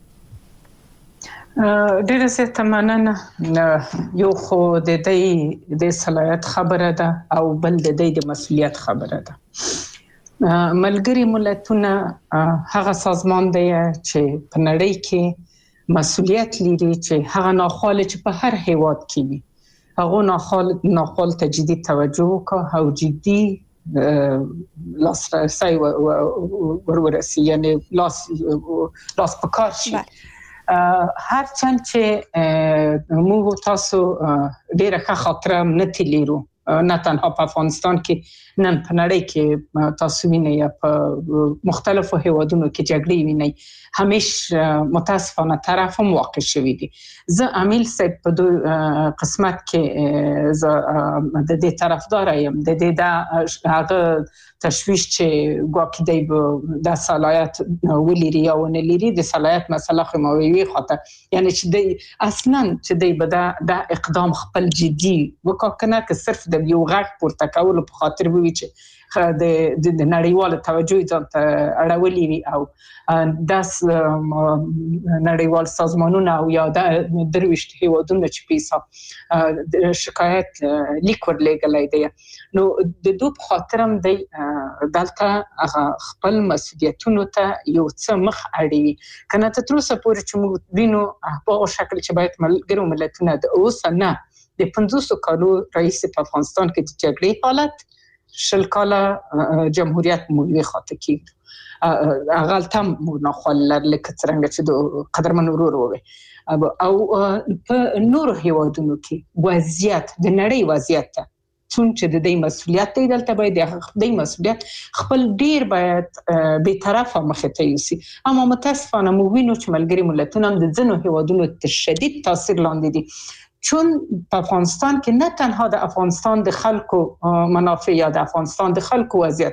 ډیره زیاته مننه یو خو د دې د صلاحیت خبره ده او بل د دې د مسؤلیت خبره ده ملګری ملتونه هغه سازمان دی چې په نړۍ کې مسؤلیت لري چې هغه ناخوال چې په هر هیواد کې وي هغه ناخوال ناخوال ته جدي توجه وکړي او جدي لاس راسي ورورسي یعنی لاس لاس پکار شي هر چند چې موږ تاسو ډیره ښه خاطره نه تلیرو نه تنها په افغانستان کې نن په نړۍ کې تاسو وینئ یا په مختلفو هیوادونو کې جګړې وینئ همیشه متاسفانه طرف هم واقع شوی دي زه امیل صاحب په دوی قسمت کې زه د دې طرفدار یم د دې د هغه تشویش چې ګواکې دی د صلاحیت ولري یا ونه لري د صلاحیت مسله خو مووي خاطر یعنی چې دی اصلا چې دی به د اقدام خپل جدي وکړه که صرف د یو غږ پورته کول په خاطر وي چې د د نړیوال توجه ته اړولې وي او داس نړیوال سازمانونه او یا د درويشت هیوادونو چې پیسه شکایت لیک ورلګلای دی نو د دوه خاطرم دی دلته خپل مسؤلیتونو ته یو څه مخ اړوي کنه ته تر اوسه پورې چې موږ وینو په شکل چې باید ملګرو ملتونه د اوس نه د پنځوس کالو رئیس په افغانستان کې د جګړې حالت شل کاله جمهوریت مولوی خاطر کیږي اغال تم نه خل لکه څنګه چې د قدرمن ورور وي او په نور هیوادونو کې وضعیت د نړۍ وضعیت ته چې د دې مسؤلیت دی دلته باید د دې مسؤلیت خپل ډیر باید به طرفه مخه ته یوسي اما متاسفانه مو وینو چې ملګری ملتونه د ځینو هیوادونو شدید تاثیر لاندې دي چون په افغانستان کې نه تنها د افغانستان د خلکو منافع یا د افغانستان د خلکو وضعیت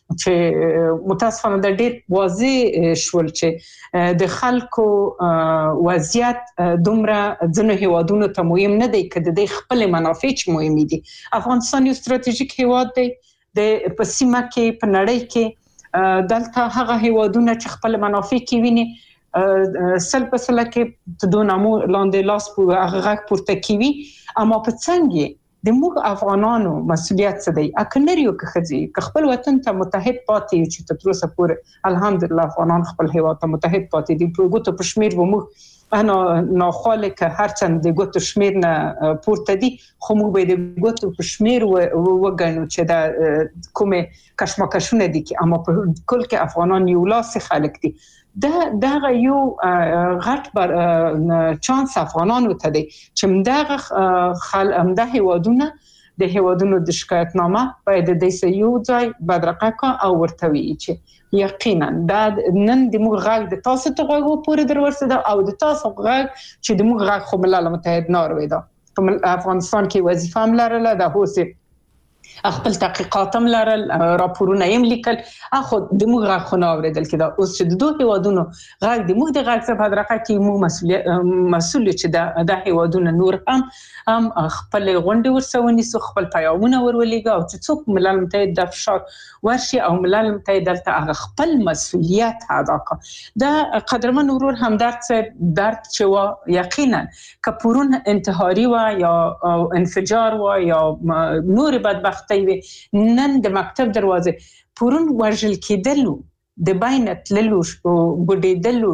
چې متاسفانه د ډېر واضح شول چې د خلکو وضعیت دومره ځنه هیوادونو ته مهم نه دی که د خپل منافع چې مهم دي افغانستان یو ستراتیژیک هیواد دی د په سیمه کې په نړۍ کې دلته هغه هیوادونه چې خپل منافع کې ویني سل په سل کې د نامو لاندې لاس په هغه پورته کوي اما په څنګه د موږ افغانانو مسؤلیت څه دی اکنریو که خځي که خپل وطن ته متحد پاتې چې تر اوسه پورې الحمدلله افغانان خپل هیواد ته متحد پاتې دي په ګوتو په شمیر و موږ انا ناخواله که هرچند د ګوتو شمیر نه پورته دي خو موږ به د ګوتو په شمیر وګڼو چې دا کومه کشمکشونه دي کې اما په کل کې افغانان یو لاس خلک دي دا دا یو غټ بر چانس افغانانو ته دی چې مدغه خل امده هیوادونه د هیوادونو د شکایتنامه باید د دې یو ځای بدرقه کا او ورتوي چې یقینا دا نن د موږ غږ د تاسو ته غوږ پورې درورسته او د تاسو غږ چې د موږ غږ خو ملل متحد ناروي دا په افغانستان کې وظیفه هم لرله د هوسه خپل تحقیقات هم لرل، راپورونه هم لیکل، اخو د موږ غاخونه اوریدل کېده. اوس چې د دوه هیوادونو غږ د موږ د غږ څخه په درقه کې مو مسؤلیت مسؤل چې د د هیوادونو نور هم هم خپل غونډې ورسونی سو خپل پیغامونه ورولېګا او چې څوک ملل متحد د فشار ورشي او ملل متحد دلته هغه خپل مسؤلیت ادا کړي. د قدرمن ورور همدرد صاحب درد چې وا یقینا کپورون انتحاری و یا انفجار و یا نور بدبختی و نن د مکتب دروازه پورون ورجل کېدلو د باینت للو ګډېدلو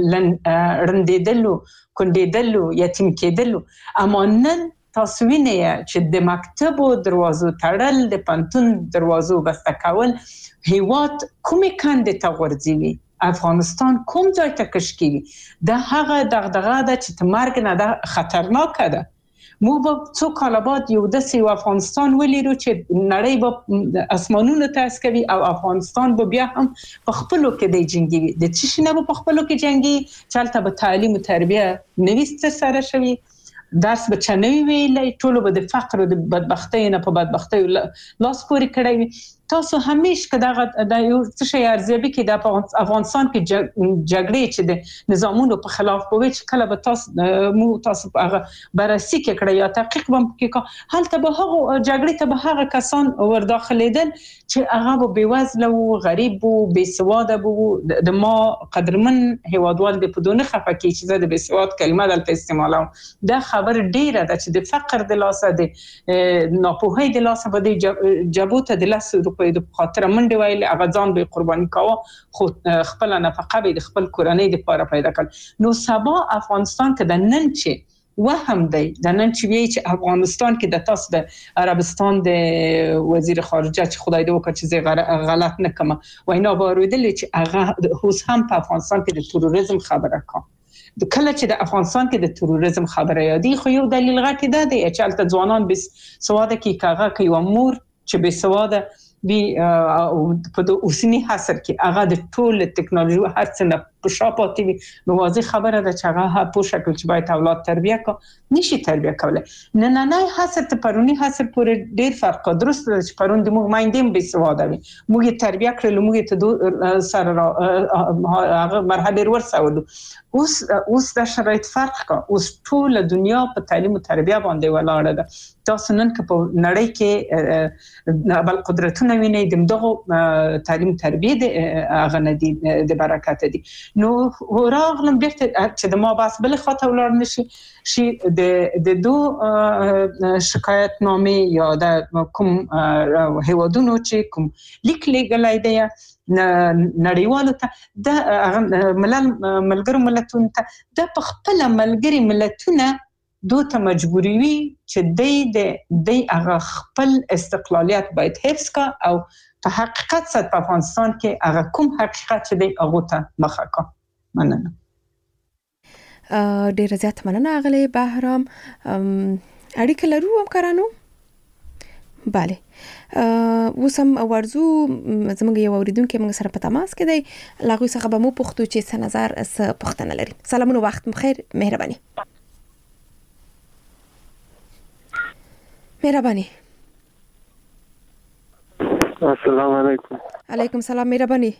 رندېدلو کندېدلو یتیم کېدلو، اما نن تاسو وینئ چې د مکتب دروازو تړل، د پنتون دروازو بسته کول هیواد کومې کندې ته غورځوي، افغانستان کوم ځای ته کش کوي. د هغه دغدغه ده چې د مرګ نه ده خطرناکه ده. موږ به څو کاله بعد یو داسې افغانستان ولیرو چې نړۍ به اسمانونو ته اسکوي او افغانستان به بیا هم په خپلو کې د جنګي د څه شي نه به په خپلو کې جنګي چې هلته به تعلیم او تربیه نوي سره شوي، درس به چنوي ویلی، ټولو به د فقر او د بدبختۍ نه په بدبختۍ لاس پورې کړی وي. تاسو همیشه که دغه د یو څه شی ارزیابي کې د افغانستان کې جګړې چې د نظامونو په خلاف کوي چې کله به تاسو مو تاسو هغه بررسي کې کړی یا تحقیق به کې هلته به هغه جګړې ته به هغه کسان ورداخلېدل چې هغه به بېوزله وو، غریب وو، بېسواده وو. د ما قدرمن هیوادوال د په دونه خفه کېږي چې زه د بېسواد کلمه دلته استعمالوم. دا خبر ډیره ده چې د فقر د لاسه د ناپوهۍ د لاسه به د جبو ته د لاسه په د خاطر منډه ویل هغه ځان به قرباني کاوه خو خپل نفقه به د خپل کورنۍ د لپاره پیدا کړ. نو سبا افغانستان کې د نن چې وهم دی د نن چې وی چې افغانستان کې د تاسو د عربستان د وزیر خارجه چې خدای دې وکړي چې زه غلط نه کوم وینا بارویدل چې هغه اوس هم په افغانستان کې د تروریزم خبره کوي. د کله چې د افغانستان کې د تروریزم خبره یادي خو یو دلیل غټ ده دی چې الته ځوانان بس سواده کې کاغه کوي و مور چې به سواده بي په د اوسنی حاصل کې هغه د ټول ټکنالوژي هر څه نه په شاپاتي وي. نو واضح خبره ده چې هغه په شکل چې باید اولاد تربیه کړي نشي تربیه کولای. نه نه نه حاصل ته پرونی حاصل پورې ډیر فرق درست ده چې پرون د موږ مایندیم به سواده وي موږ تربیه کړل موږ ته سره هغه مرحله ورسولو. اوس اوس د شرایط فرق کا اوس ټول دنیا په تعلیم او تربیه باندې ولاړه ده. تاسو نن که په نړۍ کې بل قدرتونه ویني د دغه تعلیم تربیه د هغه ندي د برکت دي. نو راغلم بیرته چې د ما بس بل خاطر ولر نشي شي د د دو شکایت نامې یا د کوم هیوادونو چې کوم لیک لګلای دی نړیوالو ته د ملل ملګرو ملتونو ته د خپل ملګری ملتونه دوی ته مجبوري وي چې د د د هغه خپل استقلالیت باید حفظ کا او په حقیقت سره په افغانستان کې هغه کوم حقیقت چې دی هغه ته مخه کا. مننه. ډیر زیات مننه اغلی بهرام. اړیکه لرو همکارانو؟ bale. وسم ورزو زموږ یو اوریدونکو موږ سره په تماس کې دی لاغوي څخه به مو پوښتو چې څه نظر څه پوښتنه لري. سلامونه وخت بخیر مهرباني. مهرباني. السلام علیکم. علیکم سلام مهرباني.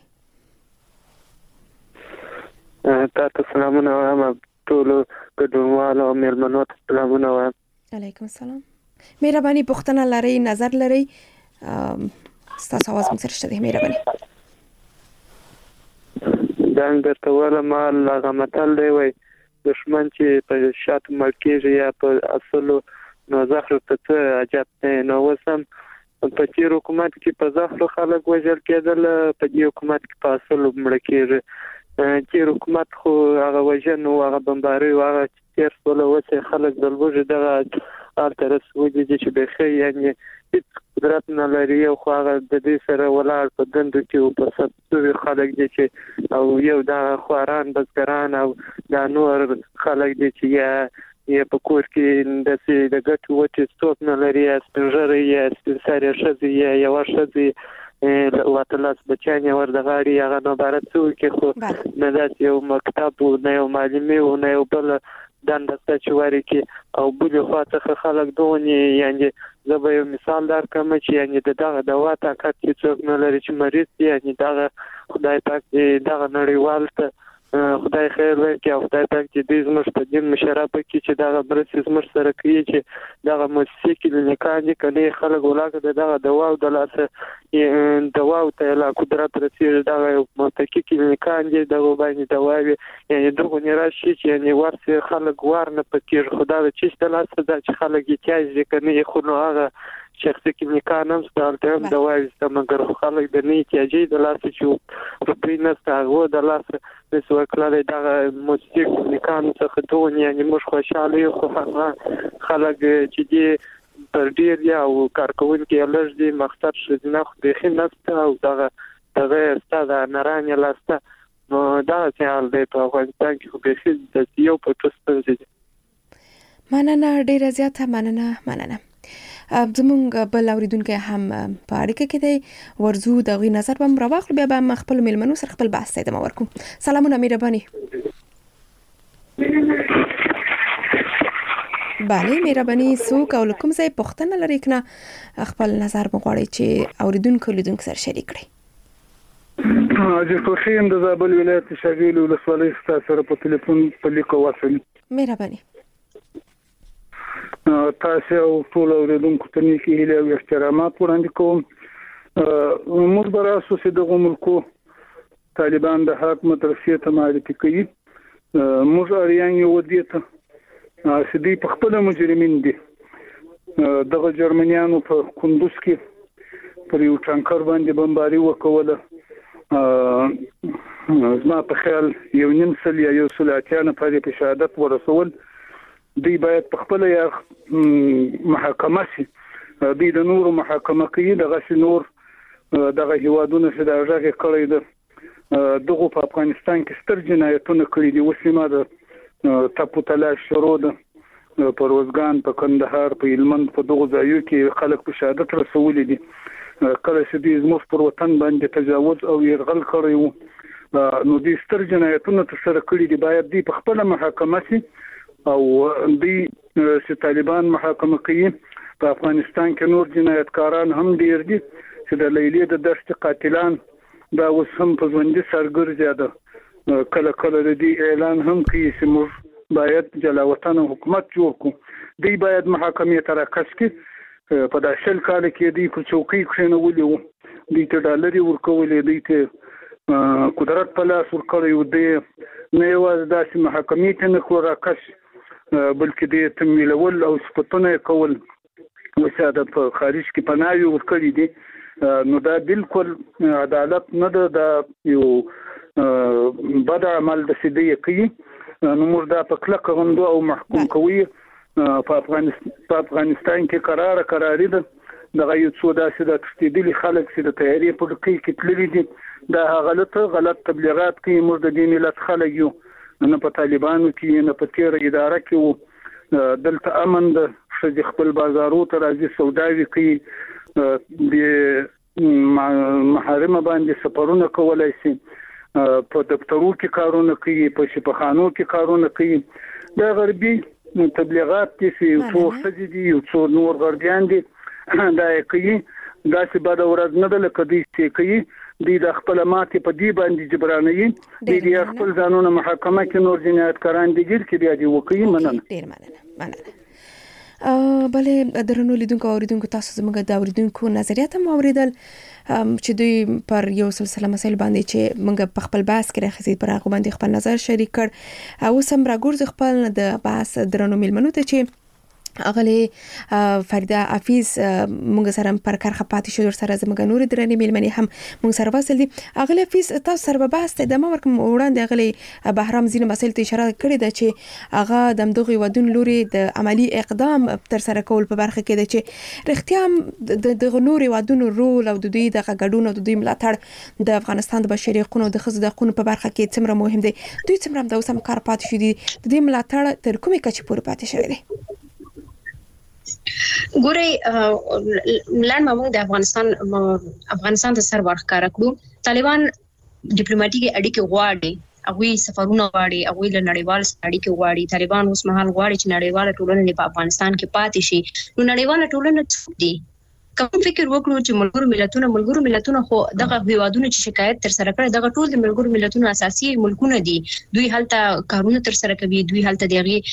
تاسو سلامونه وایم ټول ګډونوالو او مېلمنو ته سلامونه وایم. علیکم السلام. مهرباني پوښتنه لري نظر لري تاسو आवाज مو سره شته مهرباني. دنګ درته ولا مال لغمتل دی وای دشمن چې په شات ملکیږي یا په اصلو نو زخر ته څه عجب نه نو وسم په تیر حکومت کې په زخر خلک وژل کېدل په دې حکومت کې په اصلو مړ کېږي. چې حکومت خو هغه وژنو هغه بمباري هغه تیر ټول وڅ خلک د لوږې دغه ارته رسولي چې به خې یعنی هیڅ قدرت نه لري او خو هغه د دې سره ولاړ په دندو کې په سپوري خلک دي چې او یو د خواران بزګران او د نور خلک دي چې یا یا په کور کې د سې د ګټو وټي ستوک نه لري سپنجري یا سپنساري شذي یا یو شذي واتلاس بچانه ور د غاړي هغه نو بارت څو کې خو نه داس یو مکتب او نه یو معلمي او نه یو بل دنده چې واري کې او بل خو ته خلک دونی یعنی زه به یو مثال درکم چې یعنی دغه دوا طاقت چې څوک نه لري چې مریض دی یعنی دغه خدای پاک دې دغه نړیوال ته خدای خیر ورکړي او خدای پاک دې دې زموږ په دین مشرف کړي چې دغه برسې زموږ سره کوي چې دغه مؤسسې کې لنکان دي کله خلک ولاګه دغه دوا او د لاسه دوا او ته لا قدرت رسېږي دغه متکی کې لنکان دي دغه باندې دوا یعنی دغه نه راشي چې یعنی ورسې خلک ورنه پکې خدای چې د لاسه د چې خلک احتیاج دي کنه خو نو هغه شخصي کلینیکان هم ستاسو هم دوا وسته مګر خلک د نه احتیاجي د لاسه چې په پینسته هغه د لاسه د سوکلای دغه موسیقي کلینیکان څخه دوه یعنی موږ خوشاله یو خو خلک چې دي پر ډیر یا او کارکونکي لږ دي مقصد شې نه خو به خنسته او دغه دغه ستاسو نارانه لاسته نو دا څنګه دی په افغانستان کې خو به خې د یو په توسته دي مننه ډیره زیاته مننه مننه زمونږ بل اوریدونکو هم په اړیکه کې دی ورزو د غي نظر بم راوخل بیا به خپل ملمنو سره خپل بحث ته ادامه ورکوم. سلامونه مهرباني. بله مهرباني څوک او کوم ځای پوښتنه لري کنه خپل نظر مغواړي چې اوریدونکو لیدونکو سره شریک کړي. حاجی خوشین د زابل ولایت شاګیل ولسوالۍ سره په ټلیفون په لیکو واسل. مهرباني. تاسو او ټول اوریدونکو ته نیکی هیله او احترامات وړاندې کوم. موږ براسو چې د ملکو طالبان د حکومت رسیت معرفي کوي. موږ اړین یو دي ته چې دوی په خپل مجرمین دي. دغه جرمنیانو په کندوز کې پر یو ټانکر باندې بمباري وکوله. زما په خیال یو نیم سل یا یو سل اتیا نفر په شهادت ورسول. دوی باید په خپل یا محاکمه شي. دوی د نور محاکمه کوي دغه نور دغه هیوادونو چې د هغه کړی د دغه په افغانستان کې ستر جنایتونه کړی دي. وسیمه د تپو تلاش شروع ده په روزګان په کندهار په هلمند په دغه ځایو کې خلک په شهادت رسولي دي. کله چې دوی زموږ پر وطن باندې تجاوز او يرغل کړی وو نو دوی ستر جنایتونه ترسره کړی دي. باید دوی په خپل محاکمه شي او دوی چې طالبان محاکمه کوي. په افغانستان کې نور جنایتکاران هم ډیر دي چې د لیلې د دشت قاتلان دا اوس هم په ژوندۍ سرګرځي ده. کله کله د دې اعلان هم کوي چې موږ باید جلاوطن حکومت جوړ کړو. دوی باید محاکمې ته راکش کړي. په داسل کال کې دوی په چوکۍ کښېنولي وو. دوی ته ډالري ورکولې. دوی ته قدرت په لاس ورکړی و. دوی نه یوازې داسې محاکمې ته نه کړو راکش بلکې د تمویلول او سپټونه کول وساده په خارج کې پناهي ورکړي دي. نو دا بالکل عدالت نه ده. دا یو بد عمل د سیدی کوي. نو موږ دا په کلک غندو او محکوم کوي. په افغانستان په افغانستان کې قرار قراری ده. دغه یو څو داسې د تشدیدي خلک چې د تیاری په کې کې تللي دي. دا غلط غلط تبلیغات کوي. موږ د دې ملت خلک یو نه په طالبانو کې نه په تیر اداره کې وو. دلته امن د شذ خپل بازارو ته راځي سوداوي کوي. د محارم باندې سفرونه کولای شي. په دفترو کې کارونه کوي. په شفاخانو کې کارونه کوي. دا غربي تبلیغات چې یو څو خځې دي یو څو نور غربیان دي دا کوي. دا چې بعد ورځ نه ده لکه دوی چې کوي. دوی د خپل ماتې په دی باندې جبرانوي. دوی د خپل ځانونه محاکمه کې نور جنایتکاران دي ګر کې بیا دي وکړي. مننه. ډیر مننه مننه. بلې درنو لیدونکو اوریدونکو تاسو زموږ د اوریدونکو نظریات هم اوریدل چې دوی پر یو سلسله مسایل باندې چې موږ په خپل بحث کې راخصید پر هغه باندې خپل نظر شریک کړ. او سم راګورځ خپل د بحث درنو ملمنو ته چې اغلی فریده حفیظ مونږ سره پر کارخه پاتې شو سره زموږ نور درنې ملمنې هم مونږ سره وصل دي. اغلی حفیظ تاسو سره بحث ته د مورکم وړاندې اغلی بهرام زین مسایل ته اشاره کړې ده چې هغه د دغه ودون لوري د عملی اقدام تر سره کول په برخه کې ده چې رښتیا د نور ودون رول او د دوی د غډون او د دوی ملاتړ د افغانستان د بشري حقوقو د خزو د حقوقو په برخه کې څومره مهم دي. دوی څومره د اوسم کار پاتې شو دي. د دې ملاتړ تر کومه کچې پورې پاتې شوی دی؟ ګوري لن موږ د افغانستان افغانستان د سر ورخ کار کړو. طالبان ډیپلوماټیک اړیکې غواړي هغه سفرونه غواړي، هغه له نړیوال سره اړیکې غواړي. طالبان اوس مهال غواړي چې نړیواله ټولنه په افغانستان کې پاتې شي. نو نړیواله ټولنه څه دي؟ کوم فکر وکړو چې ملګرو ملتونو ملګرو ملتونو خو دغه هیوادونو چې شکایت تر سره کړي دغه ټول د ملګرو ملتونو اساسي ملکونه دي. دوی هلته کارونه تر سره کوي، دوی هلته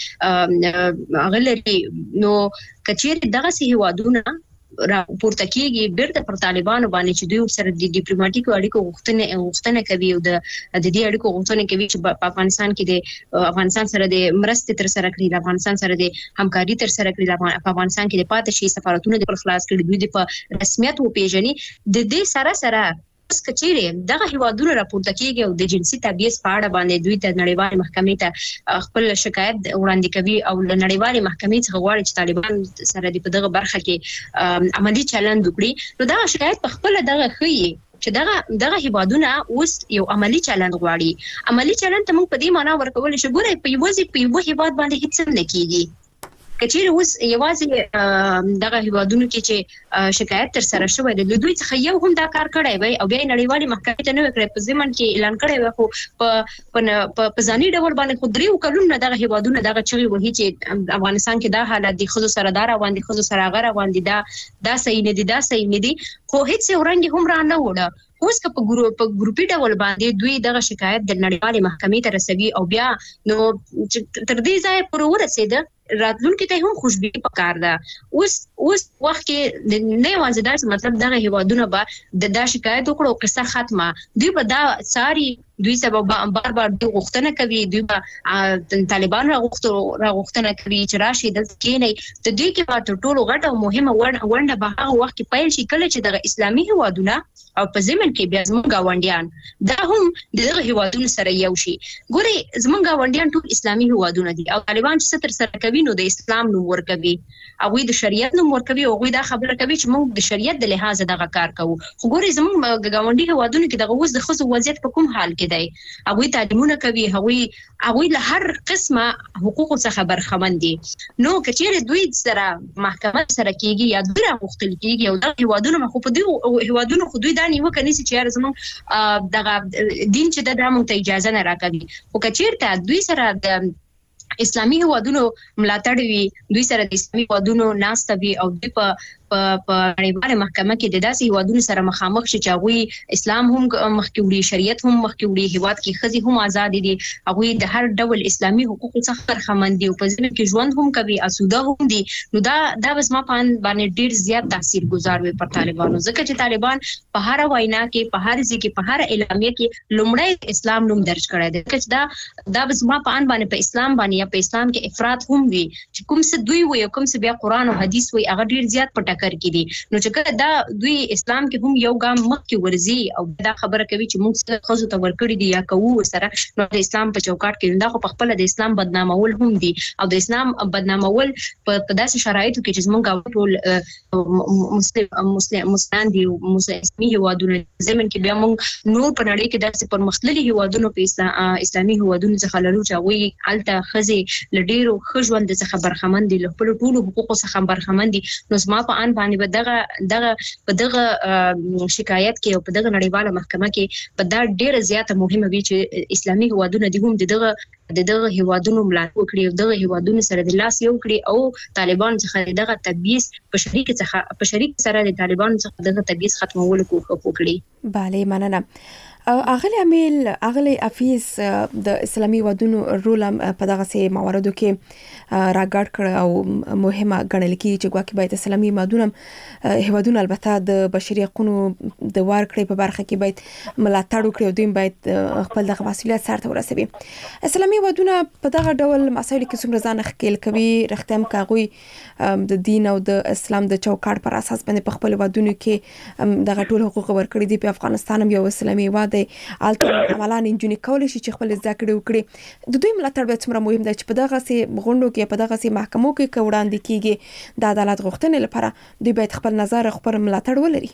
دغه غلري. نو کچېر دغه سي هیوادونه را پورته کیږي بیرته پر طالبانو باندې چې دوی سره د ډیپلوماټیکو اړیکو غوښتنه غوښتنه کوي او د دې اړیکو غوښتنه کوي چې په افغانستان کې د افغانستان سره د مرستې تر سره کړي، د افغانستان سره د همکاري تر سره کړي، په افغانستان کې د پاتې شي سفارتونه د خلاص کړي، دوی د په رسمیت و پیژني. د دې سره سره کچېره دغه هیوادونو راپورته کیږي او د جنسي تبعیض په اړه باندې دوی ته نړیوال محکمې ته خپل شکایت وړاندې کوي او له نړیوال محکمې څخه غواړي چې طالبان سره د دغه برخه کې عملی چلند وکړي. نو دا شکایت په خپل دغه خي چې دغه دغه هیوادونه اوس یو عملی چلند غواړي. عملی چلند ته موږ په دې معنی ورکول چې ګوره په یوازې په یو هیواد باندې هیڅ نه کیږي. کچېر اوس یوازې دغه هیوادونو کې چې شکایت تر سره شوی د دوی څخه یو هم دا کار کړی وي او بیا نړیوالې محکمې ته نه وکړي په ځمن کې اعلان کړی وي، خو په په ځاني ډول باندې خو دریو کلونو دغه هیوادونه دغه چغې وهي چې افغانستان کې دا حالت دي، خزو سره دار باندې خزو سره غره باندې دا دا صحیح نه دي دا صحیح نه دي، خو هیڅ ورنګ هم را نه وړه. اوس که په ګروپ په ګروپي ډول باندې دوی دغه شکایت د نړیوالې محکمې ته رسوي او بیا نو تر دې ځای پورې ورسېده راتلونکي ته هم خوشبیني پکار ده. اوس اوس وخت کې نه یوازې دا مطلب دغه هیوادونه به د دا شکایت وکړو قصه ختمه، دوی به دا ساري دوی سبب بار بار دوی غوښتنه کوي، دوی به طالبان را غوښتنه را غوښتنه کوي چې راشي د کېنی د دې کې په ټولو غټه او مهمه ونډه به هغه وخت کې پیل شي کله چې دغه اسلامي هیوادونه او په ځمن کې بیا زموږ گاونډیان دا هم دغه هیوادونو سره یو شي. ګوري زموږ گاونډیان ټول اسلامي هیوادونه دي او طالبان چې ستر سره کوي نو د اسلام نوم ورکوي او د شریعت نوم ورکوي او دا خبره کوي چې موږ د شریعت د لحاظ دغه کار کوو. خو ګوري زموږ گاونډي هیوادونو کې دغه اوس د خصو وضعیت په کوم حال کې دی؟ هغه تعلیمونه کوي، هغه هغه له هر قسمه حقوق څخه برخمن دي. نو کچېر دوی سره محکمه سره کیږي یا دوی راغوښتل کیږي او د هیوادونو خو په دې هیوادونو خو دوی دا نیوکه نیسي چې یار زموږ دغه دین چې د موږ ته اجازه نه راکوي. خو کچېر ته دوی سره د اسلامي هیوادونو ملاتړ وي، دوی سره د اسلامي هیوادونو ناسته وي او دوی په په نړیواله محکمه کې د داسې هیوادونو سره مخامخ شي چې هغه اسلام هم مخکې وړي، شریعت هم مخکې وړي، هیواد کې ښځې هم آزاد دي، هغه د هر ډول اسلامي حقوقو څخه برخمن دي او په ځمکه کې ژوند هم کوي، اسوده هم دي. نو دا دا بس ما باندې ډیر زیات تاثیرګذار وي پر طالبانو، ځکه چې طالبان په هر وینا کې په هر ځای کې په هر اعلامیه کې لومړی اسلام نوم درج کړی دی، چې دا دا بس ما په ان باندې په اسلام باندې یا په اسلام کې افراط هم وي چې کوم څه دوی وي کوم څه بیا قران او حدیث وي هغه ډیر زیات پټ کر کې دي. نو چې دا دوی اسلام کې هم یو ګام مخکې ورځي او دا خبره کوي چې موږ څه خزو ته ورکړي دي یا کوو سره، نو د اسلام په چوکاټ کې دا خو په خپل د اسلام بدنامول هم دي او د اسلام بدنامول په داسې شرایطو کې چې موږ ټول مسلم مسلم مسلمان دي او مسلمي هیوادونه زمين کې بیا موږ نور په نړۍ کې داسې پرمختللي هیوادونو په اسلامي هیوادونو څخه لرو چې وایي الته خزي لډیرو خژوند څخه برخمن دي، له خپل ټولو حقوقو څخه برخمن دي. نو زما په ان باندې دغه دغه په دغه شکایت کې او په دغه نړیواله محکمه کې په دا ډیره زیاته مهمه وي چې اسلامي هیوادونه دي هم دغه د دغه هیوادونو ملاتړ وکړي او دغه هیوادونو سره د لاس یو کړي او طالبان څخه دغه تبعیض په شریک څخه په شریک سره د طالبان څخه دغه تبعیض ختمولو کوښښ وکړي. bale مننه. اغلی امیل اغلی افیس د اسلامي ودونو رول په دغه سي مواردو کې راګړ کړ او مهمه ګڼل کیږي چې ګواکې باید اسلامي مدونه هیوادونه البته د بشري حقوقو د وار کړې په برخه کې باید ملاتړ وکړي او دوی باید خپل دغه مسؤلیت سره ورسوي. اسلامي ودونه په دغه ډول مسایل کې څومره ځان ښکېل کوي رختم کاغوي د دین او د اسلام د چوکاټ پر اساس باندې په خپل ودونو کې دغه ټول حقوق ورکړي دي. په افغانستان هم یو اسلامي واده الته عملاً انجونی کول شي چې خپل ذکر وکړي. د دوی ملاتړ به څومره مهم دی چې په دغه سي غونډو کې په دغه سي محکمو کې وړاندې کیږي د عدالت غوښتنې لپاره دوی باید خپل نظر خپل ملاتړ ولري.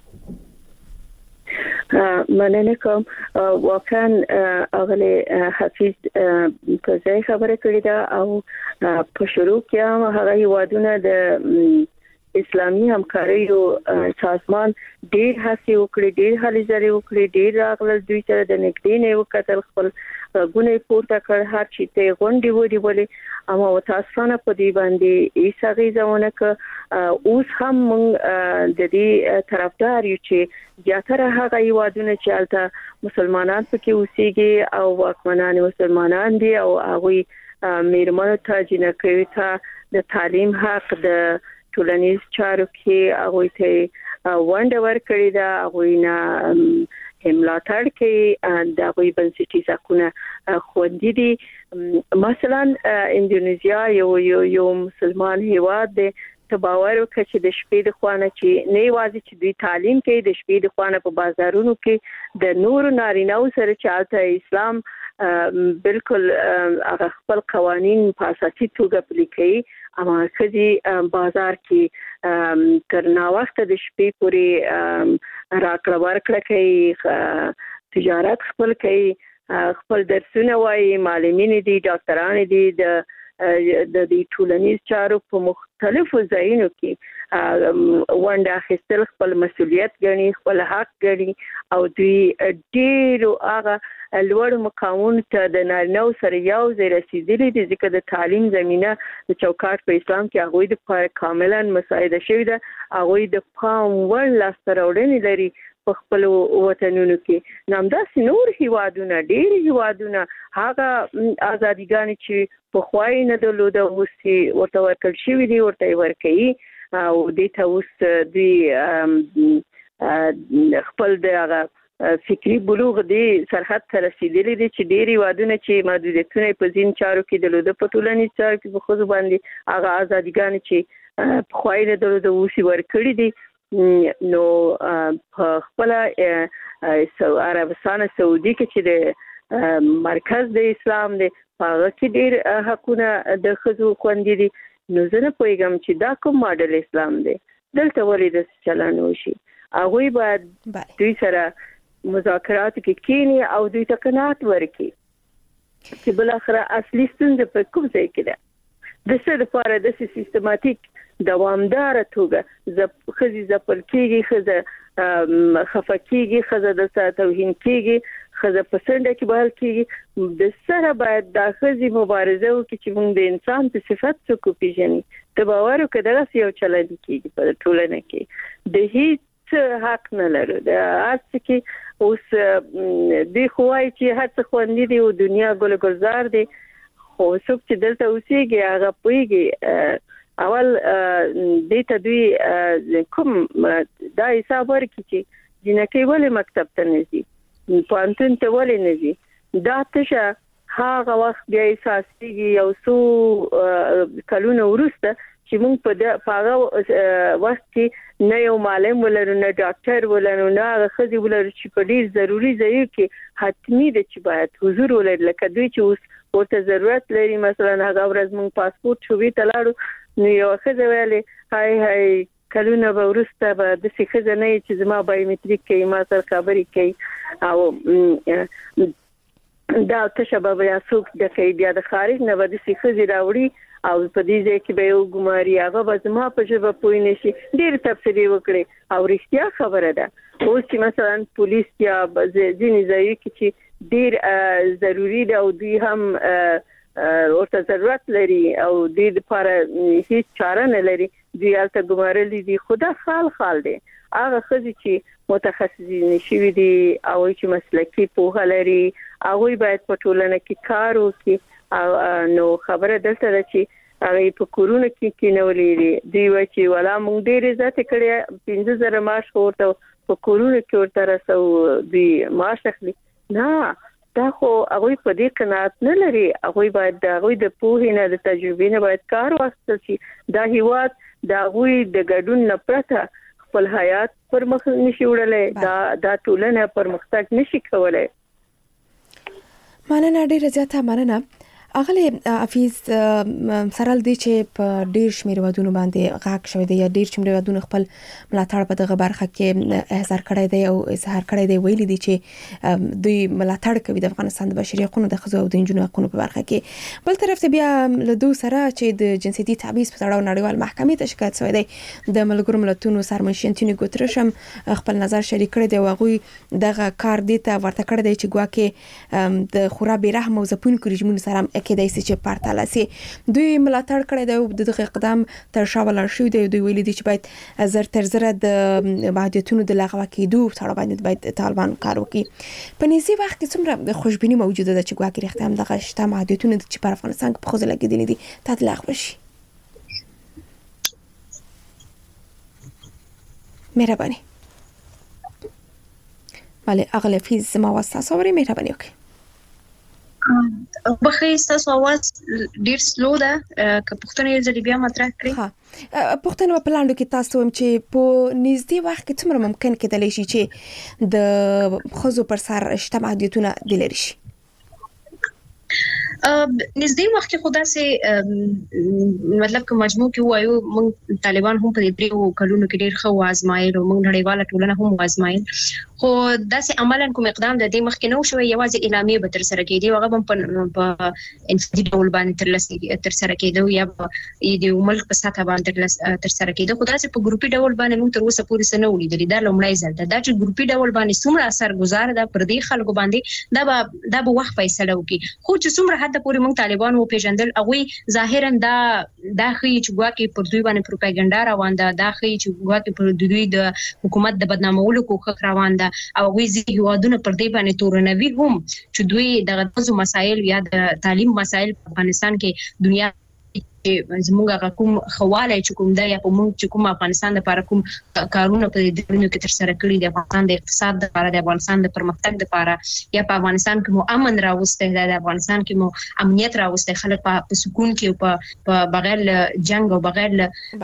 مننه کوم. واقعا اغلی حفیظ په ځای خبره کړې ده او په شروع کې هم هغه هیوادونه د اسلامي همکاري او سازمان ډېر هڅې وکړې، ډېر هلې ځلې وکړې، ډېر راغلل دوی سره د نږدې نه وکتل، خپل غونې پورته کړ هر چی ته غونډي وډي ولې اما وتاسفانه په دې باندې ایساغي ځونه ک اوس هم د دې طرفدار یو چې زیاتره هغه یوادونه چې البته مسلمانان پکې اوسېږي او واکمنان مسلمانان دي او هغه میرمنو ته جنکوي ته د تعلیم حق د ټولنیز چارو کې هغه ته وند ورکړی دا هغه نه ملاتړ کوي د غوي بنسټي ځکونه خوندې دي مثلا انډونیزیا یو یو یو مسلمان هیواد دی تباور وکړي چې د شپې د خوانه چې نه واځي چې دوی تعلیم کوي د شپې د خوانه په بازارونو کې د نور نارینه‌و سره چالتہ اسلام بالکل هغه خپل قوانين په اساسي توګه پلي کوي اما خدي بازار کې تر نا وخت د شپې پورې راکړه ورکړه کوي تجارت خپل کوي خپل درسونه وايي معلمین دي ډاکټران دي د د دې ټولنیز چارو په مختلفو ځایونو کې ونده اخیستل خپل مسولیت ګڼي خپل حق ګڼي او دوی ډېر هغه لوړ مقامونو ته د نارینه‌و سره یو ځای رسیدلي دي ځکه د تعلیم زمينه د چوکاټ په اسلام کې هغه د پر کاملا مساعده شوی ده هغه د پام ور لاسته راوړنې لري په خپل وطنونو کې نامداسې نور هیوادونه ډېر هیوادونه هغه ازاديګان چې په خوای نه درلوده اوسې ورته ورکړل شوی دي ورته ورکړي او د تاسو دوی خپل دغه فکری بلوغ دی سرحد ته رسیدلی دي چې ډېری وادونه چې محدودیتونه په ځین چارو کې د لوده په ټولنیز چارو کې په خو باندې هغه ازاديګان چې په خوای نه درلوده اوسې ورکړي دي نو په خپل عربستان سعودي کې چې د مرکز د اسلام دی هغه کې ډېر حقونه د خزو خوندې دي نو زه نه پوهیږم چې دا کوم ماډل اسلام دی دلته ولې د چلن وشي هغه باید دوی سره مذاکرات کې کینی او دوی ته قناعت ورکړي چې بل اخره اصلي ستونزه په کوم ځای کې ده د څه لپاره د سیستماتیک دوامدار توګه ز خزي ځپل کېږي خزه خفقېږي خزه د توهین کېږي خزه پسنده کې بهل کېږي د سره باید د خزي مبارزه وکړي چې موږ د انسان په صفت څخه پیژني ته باور وکړه دغه یو چلند کېږي په ټولنه کې د هیڅ حق نه لرو د هڅه کې اوس د خوای چې هڅه خوندې دی او دنیا ګل ګلزار دی خو څوک چې دلته اوسېږي هغه پويږي اول د ته دوی کوم دا حساب ورکړي چې جنکې ولې مکتب ته نه ځي پانتون ته ولې نه ځي دا ته هغه وخت بیا احساسېږي یو څو کلونه وروسته چې موږ په هغه وخت کې نه یو معلم ولرو نه ډاکټر ولرو نه هغه خزي ولرو چې په ډیر ضروری ځای کې حتمی د چې باید حضور ولري لکه دوی چې اوس ورته ضرورت لري مثلا هغه ورځ موږ پاسپورت شوې تلاړو نو یو خزه ویلې هاي هاي کلونه به ورسته به د څه خزه نه چې زما بایومټریک کې ما سره خبرې کوي او دا تشبه بیا څوک د کې بیا د خارج نه به د څه خزه راوړي او په دې ځای کې به یو ګماري هغه به زما په ژبه پوي نشي ډېر تفسیر وکړي او رښتیا خبره ده اوس چې مثلا پولیس یا ځینې ځای کې چې ډېر ضروری ده او دوی هم ورته ضرورت لري او د لپاره هیڅ چاره نه لري دوی البته ګمارلي دي خدا خال خال دي هغه خزي چې متخصصین شوي دي او چې مسلکي پوهه لري هغه باید په ټولنه کې کار وکړي نو خبره دلته ده چې هغه په کورونه کې کینولې دي دی و چې ولا مونږ ډېر عزت کړی پنځه زره معاش ورته په کورونه کې ورته رسو دی معاش اخلي نه دا خو هغه په دې قناعت نه لري هغه باید د هغه د پوهې نه د تجربې نه باید کار واخیستل شي دا هیواد د هغه د ګډون نه پرته خپل حیات پر مخ نشي وړلای دا د ټولنه پر مختګ نشي کولای مننه ډیره زیاته مننه اغله حفیظ سره د چې په ډیر شمیر ودونو باندې غاک شوی دی یا ډیر شمیر ودونو خپل ملاتړ په دغه برخه کې اظهار کړی دی او اظهار کړی دی ویلي دی چې دوی ملاتړ کوي د افغانستان د بشري حقوقو د ښځو او د نجونو حقوقو په برخه کې. بل طرف ته بیا له دوی سره چې د جنسیتي تعویض په اړه نړیوال محکمې ته شکایت شوی دی د ملګرو ملتونو سرمنشي انټونیو ګوتریش هم خپل نظر شریک کړی دی او هغه دغه کار دی ته ورته کړی دی چې ګواکې د خورا بیرحم او ځپونکو رژیمونو سره کېدای شي چې پرتله سي. دوی ملاتړ کړی دی او دغه اقدام تر شا ولاړ شوی دی. دوی ویلي دي چې باید زر تر زره د محدودیتونو د لغوه کېدو په اړه باندې باید طالبان کار وکړي. په نږدې وخت کې څومره خوشبیني موجوده ده چې ګواکې رښتیا هم دغه شته محدودیتونه چې په افغانستان کې په ښځو لګېدلي دي ته لغوه شي؟ مهرباني. بله اغله فیز زما واسطه سوري مهرباني وکړئ. بخې تاسو आवाज ډیر سلو ده که پښتنه یې ځلې بیا مطرح کړئ. ها پښتنه په لاندو کې تاسو هم چې په نږدې وخت کې څومره ممکن کېدلی شي چې د ښځو پر سر شته محدودیتونه د لري شي؟ نږدې وخت کې خدا سي مطلب که مجموع کې وایو موږ طالبان هم په دې کلونو کې ډیر ښه وازمایل او موږ نړیواله ټولنه هم وازمایل خو داسې عملاً کوم اقدام د دې مخکې نو شوی یوازې اعلامیه به تر سره کېدی او هغه هم په انفرادي ډول باندې تر لاسه تر سره کېدو یا د ملک په سطح باندې تر سره کېدو خو داسې په ګروپي ډول باندې موږ تر اوسه پورې څه نه ولیدل. دا لومړی ځل ده دا چې ګروپي ډول باندې څومره اثرګذار ده پر دې خلکو باندې دا به دا به وخت فیصله وکړي. خو چې څومره حد پورې موږ طالبان و پیژندل هغه ظاهرا دا دا خي چې ګواکې پر دوی باندې پروپاګاندا روان ده دا خي چې ګواکې پر دوی د حکومت د بدنامولو کوښښ روان ده او وی زی هیوادونه پر دې باندې تورنوي هم چې دوی د غوښتنو مسایل یا د تعلیم مسایل په افغانستان کې دنیا زموږه کوم خواله چې کوم د یا په موږ چې کوم افغانستان لپاره کوم کارونه په دې ډول کې تر سره کړی د افغانستان د اقتصاد لپاره د افغانستان د پرمختګ لپاره یا په افغانستان کې مو امن راوسته د افغانستان کې مو امنیت راوسته خلک په سکون کې په بغیر جنگ او بغیر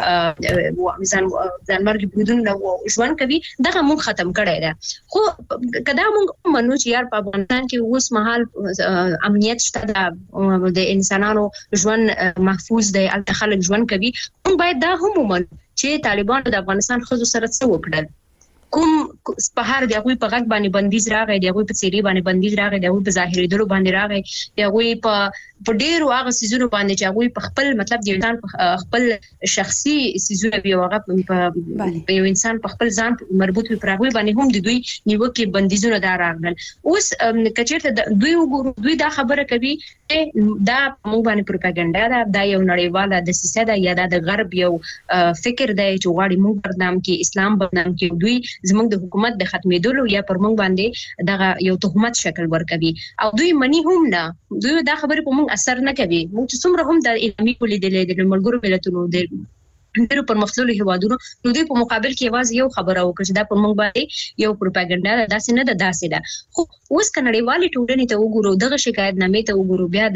ځان ځانمرګ بدون ژوند کوي دغه مون ختم کړی ده. خو کدا مونږ منو چې یار په افغانستان کې اوس مهال امنیت شته د انسانانو ژوند محفوظ د خلک ژوند کوي موږ باید دا هم ومنو چې طالبان د افغانستان ښځو سره څه وکړل. کوم په هر د هغوی په غږ باندې بندیز راغی د هغوی په څیرې باندې بندیز راغی د هغوی په ظاهرېدلو باندې راغی د هغوی په په ډېرو هغه څیزونو باندې چې هغوی په خپل مطلب د انسان خپل شخصي څیزونه وي هغه په یو انسان په خپل ځان مربوط وي پر هغوی باندې هم د دوی نیوکې بندیزونه دا راغلل. اوس که چېرته دوی وګورو دوی دا خبره کوي دا موږ باندې پروپاګاندا ده دا یو نړیواله دسیسه ده یا د غرب یو فکر دی چې غواړي موږ بدنام کې اسلام بدنام کې دوی زموږ د حکومت د ختمېدلو یا پر موږ باندې دغه یو تهمت شکل ورکوي او دوی منی هم نه دوی دا خبره په موږ اثر نه کوي. موږ چې څومره هم د اعلامیې ولیدلې د ملګرو ملتونو د ډېرو پرمختللو هیوادونو نو دوی په مقابل کې یوازې یو خبره وکړه چې دا پر موږ باندې یو پروپاګاندا ده داسې نه ده داسې ده. خو اوس که نړیوالې ټولنې ته وګورو دغه شکایت نامې ته وګورو بیا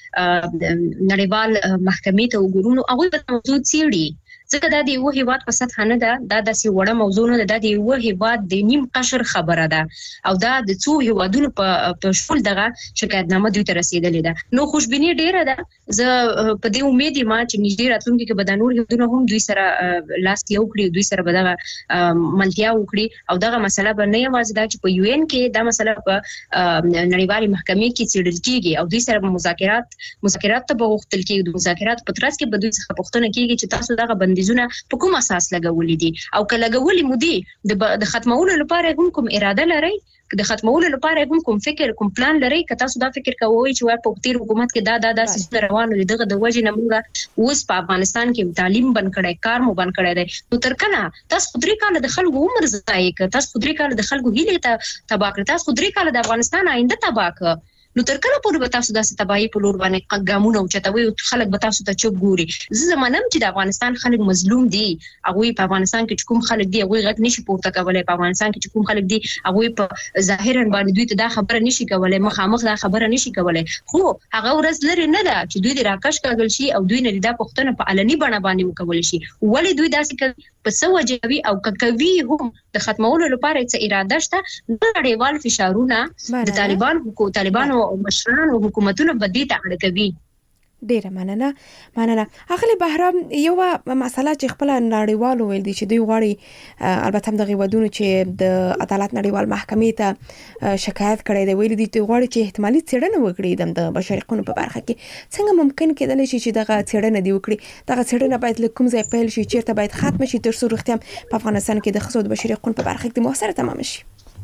د نړیوال محکمې ته وګورو نو هغوی به موضوع څېړي ځکه دا د یو هیواد په سطح نه ده دا داسې وړه موضوع نه ده دا د یو هیواد د نیم قشر خبره ده او دا د څو هیوادونو په شمول دغه شکایتنامه دوی ته رسېدلې ده. نو خوشبیني ډېره ده زه په دې امید یم چې نږدې راتلونکي کې به دا نور هیوادونه هم دوی سره لاس یو کړي دوی سره به دغه ملتیا وکړي او دغه مسله به نه یوازې دا چې په یو ان کې دا مسله په نړیوالې محکمې کې څېړل کېږي او دوی سره به مذاکرات مذاکرات ته به غوښتل کېږي د مذاکراتو په ترڅ کې به دوی څخه پوښتنه کېږي چې تاسو دغه بندیزونه په کوم اساس لګولې دي او که لګولې مو دي د ختمولو لپاره هم کوم اراده لرئ د ختمولو لپاره هم کوم فکر کوم پلان لرئ که تاسو دا فکر کوئ چې وای په تیر حکومت کې دا دا داسې روانو دي دغه د وجې نه موږ اوس په افغانستان کې تعلیم بند کړی کار مو بند کړی دی نو تر کله تاسو خو درې کاله د خلکو عمر ضایع کړ تاسو خو درې کاله د خلکو هیلې ته تباه کړ تاسو خو درې کاله د افغانستان آینده تباه کړ نو تر کله پورې به تاسو داسې تباہي په لور باندې ګامونه اوچتوي او خلک به تاسو ته چوپ ګوري. زه زمانم چې د افغانستان خلک مظلوم دي هغوی په افغانستان کې چې کوم خلک دي هغوی غږ نشي پورته کولی په افغانستان کې چې کوم خلک دي هغوی په ظاهرا باندې دوی ته دا خبره نشي کولی مخامخ دا خبره نشي کولی خو هغه ورځ لري نه ده چې دوی د راکش کاږل شي او دوی نه دا پوښتنه په علني بڼه باندې وکول شي ولې دوی داسې کوي په څه وجه وي او کوي هم د ختمولو لپاره څه اراده شته نړیوال فشارونه د طالبان حکومت طالبانو مشرانو حکومتونو بدی ته اړ کوي ډیره مننه مننه اخلي بهرام یو مسله چې خپل نړیوالو ویل دي چې دوی غواړي البته هم د غوډونو چې د عدالت نړیوال محکمې ته شکایت کړي دی ویل دي چې غواړي چې احتمالي څېړنه وکړي د بشري حقوقو په برخه کې څنګه ممکن کېدلی شي چې دغه څېړنه دی وکړي دغه څېړنه باید له کوم ځای پیل شي چیرته باید ختم شي تر څو رښتیا په افغانستان کې د ښځو د بشري حقوقو په برخه کې موثره تمام شي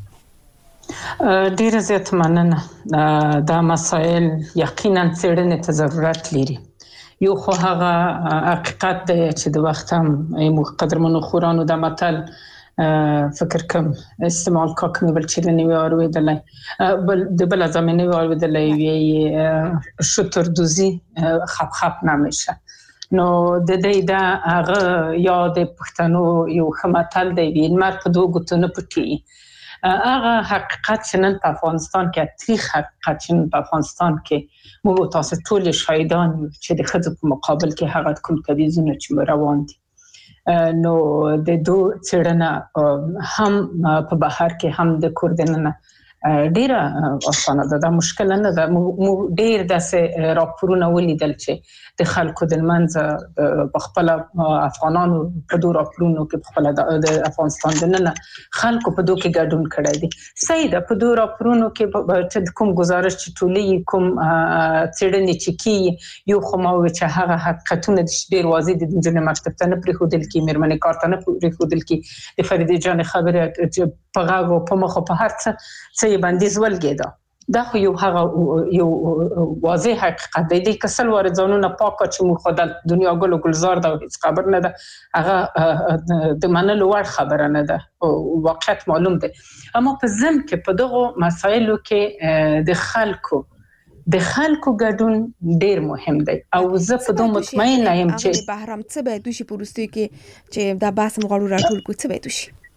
ډیره زیات مننه دا مسائل یقینا څېړنې ته ضرورت لري یو خو هغه حقیقت دی چې د وخت هم قدرمنو خورانو د متل فکر کوم استعمال کوم بل چې نه وي اوریدلای بل د بل زمینه وي اوریدلای وی شتر دوزی خپ خپ نمیشه نو د دې دا هغه یاد پښتنو یو خماتل دی وینمر په دوه ګوتونه پټي هغه حقیقت چې نن په افغانستان کې تاریخ حقیقت چې په افغانستان کې موږ تاسو ټول شاهدان چې د خځو په مقابل کې هغه کوم کبیزونه چې روان دي نو د دوه څېړنه هم په بهر کې هم د کوردننه ډیره اسانه ده دا مشکل نه ده مو ډیر داسې راپورونه ولیدل چې د خلکو د منځ په خپل افغانانو په دوه راپورونو کې خپل د افغانستان د نن خلکو په دوه کې ګډون کړی دي سیده په دوه راپورونو کې چې کوم گزارش چې ټولې کوم څېړنې چې کی یو خو ما و چې هغه حقیقتونه د ډیر واضح دي د جن مکتب ته نه پرې خودل کې مېرمنې کارت نه پرې خودل کې د فریدې جان خبره په غاغو په مخ په هر څه څه بندیز ولګیدا دا خو یو هغه یو واضح حقیقت دی د کسل ور ځانونه پاک چې مو خدای دنیا ګل ګلزار دا هیڅ خبر نه ده هغه د منلو ور خبره نه ده واقعیت معلوم دی اما په ځم کې په دغه مسایلو کې د خلکو د خلکو ګډون ډیر مهم دی او زه په دوه مطمئن یم چې بهرام څه به دوی په روستي کې چې دا باسم غړو راټول کو څه به دوی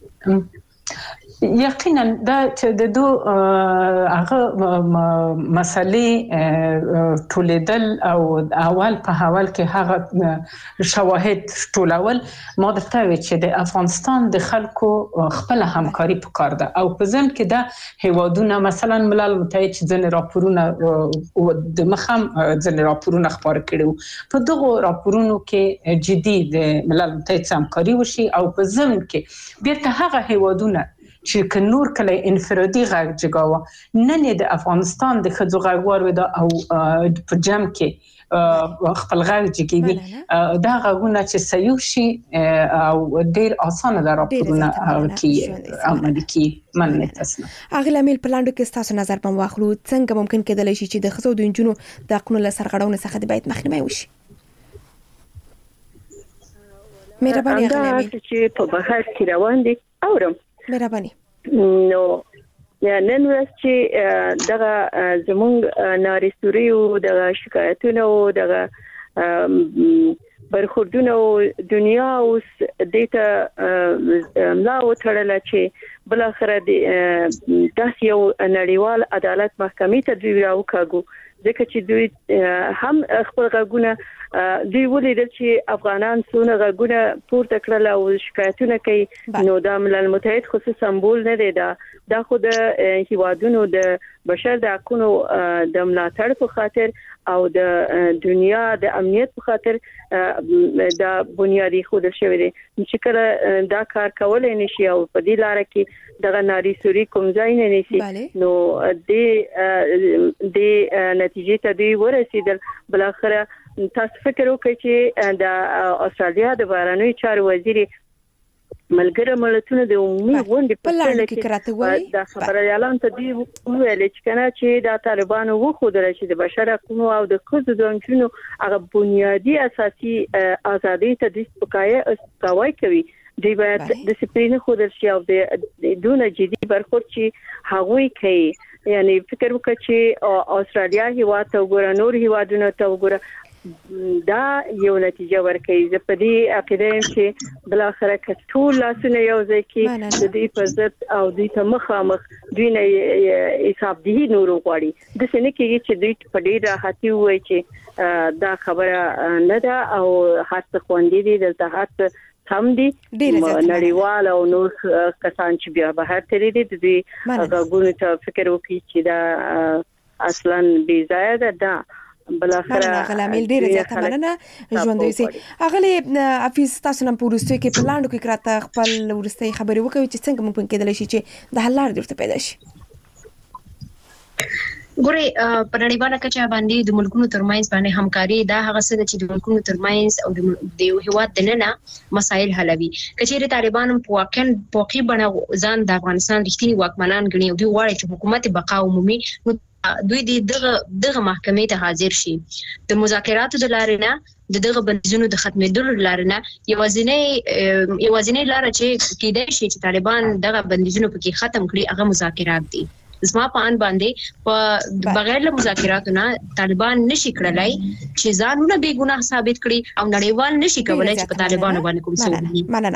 یقینا دا چې د دوه هغه مسلې ټولیدل او اول په حوال کې هغه شواهد ټولول ما درته وی چې د افغانستان د خلکو خپل همکاري پکار ده او په ځم کې دا هیوادونه مثلا ملل متحد چې ځنې راپورونه د مخم ځنې راپورونه خبر کړي په دغه راپورونو کې جدي د ملل متحد همکاري وشي او په ځم کې بیرته هغه هیوادونه چې نور کله انفرادي غږ جګاوه نن د افغانستان د خځو غږ وروده او په جام کې خپل غږ جګوي دا غږونه چې سيوشي او ډېر اسانه ده راپورونه کې عملي کې مننه تاسو اغه لامل پلاندو کې تاسو نظر پم واخلو څنګه ممکن کېدلی شي چې د خځو د انجونو د حقوقو له سرغړونې څخه د بیت مخنیوي وشي مهرباني اغه لامل چې په بهر کې روان دي اورم مهرباني نو نن ورځ چې دغه زمونږ ناريسوريو دغه شکایتونه او دغه برخوردونه دنیا اوس دته لا وتړل چې بل اخر د داس یو نړیوال عدالت محکمې ته دوی راوکاګو ځکه چې دوی هم خپل غږونه دوی ولیدل چې افغانان څونه غږونه پورته کړل او شکایتونه کوي نو د ملل متحد خصوصي سمبول نه دی دا دا خو د هیوادونو د بشر د حقوقو د ملاتړ په خاطر او د دنیا د امنیت په خاطر دا بنیادی خود شوی دی چې کله دا کار کولای نشي او په دې لار کې دغه ناري سوري کوم ځای نه نشي نو د د نتیجې ته دی ورسېدل بل اخره تاسو فکر وکړئ چې د استرالیا د بهرنیو چارو وزیر ملګری ملتونو د عمومي غونډې په اړه کې دا خبره اعلان ته دی ویل چې کنه چې د طالبانو وخوده چې د بشر حقوقو او د خځو د انجونو هغه بنیادی اساسي ازادي ته د سپکایي اسکاوي کوي دی باید د سپرین خودل شي او د دونه جدي برخورد چې هغوی کوي یعنی فکر وکړئ چې استرالیا هیواد ته وګوره نور هیوادونو ته وګوره دا یو نتیجه ورکوي زه په دې عقیده یم چې بل اخره کې ټول لاسونه یو ځای کې د دې په ضد او د مخامخ دوی نه حساب دي نور غواړي د سینې کې چې دوی په ډیر راحتي وایي چې دا خبره نه ده او هڅه خوندې دي دلته هڅه هم دي نړیوال او نور کسان چې بیا بهر ترې دي د دې غوښتنې ته فکر وکړي چې دا اصلا بې ځای ده دا بل اخر غلامل ډیره زیاته مننه ژوند وي اغلی افیس تاسو نن پورسته کې پلاندو کې کراته خپل ورستي خبرې وکوي چې څنګه ممکن کېدل شي چې د حل لار درته پیدا شي ګوري په نړیواله کچه باندې د ملکونو ترمنځ باندې همکاري دا هغه څه چې د ملکونو ترمنځ او د یو هیواد د ننه مسایل حلوي کچېره طالبان په واقعا پوقي بڼه ځان د افغانستان رښتینی واکمنان ګڼي او دوی غواړي چې حکومت بقا عمومي دوی دغه دغه محکمې ته حاضر شي د مذاکراتو د لارې نه د دغه بندیزونو د ختمېدلو لارې نه یوازینی یوازینی لار چې کېدای شي چې طالبان دغه بندیزونو پکې ختم کړي هغه مذاکرات دي زما په ان باندې په بغیر له مذاکراتو نه طالبان نشي کړلای چې ځانونه بے ګناه ثابت کړي او نړیوال نشي کولای چې په طالبانو باندې کوم څه وکړي. مننه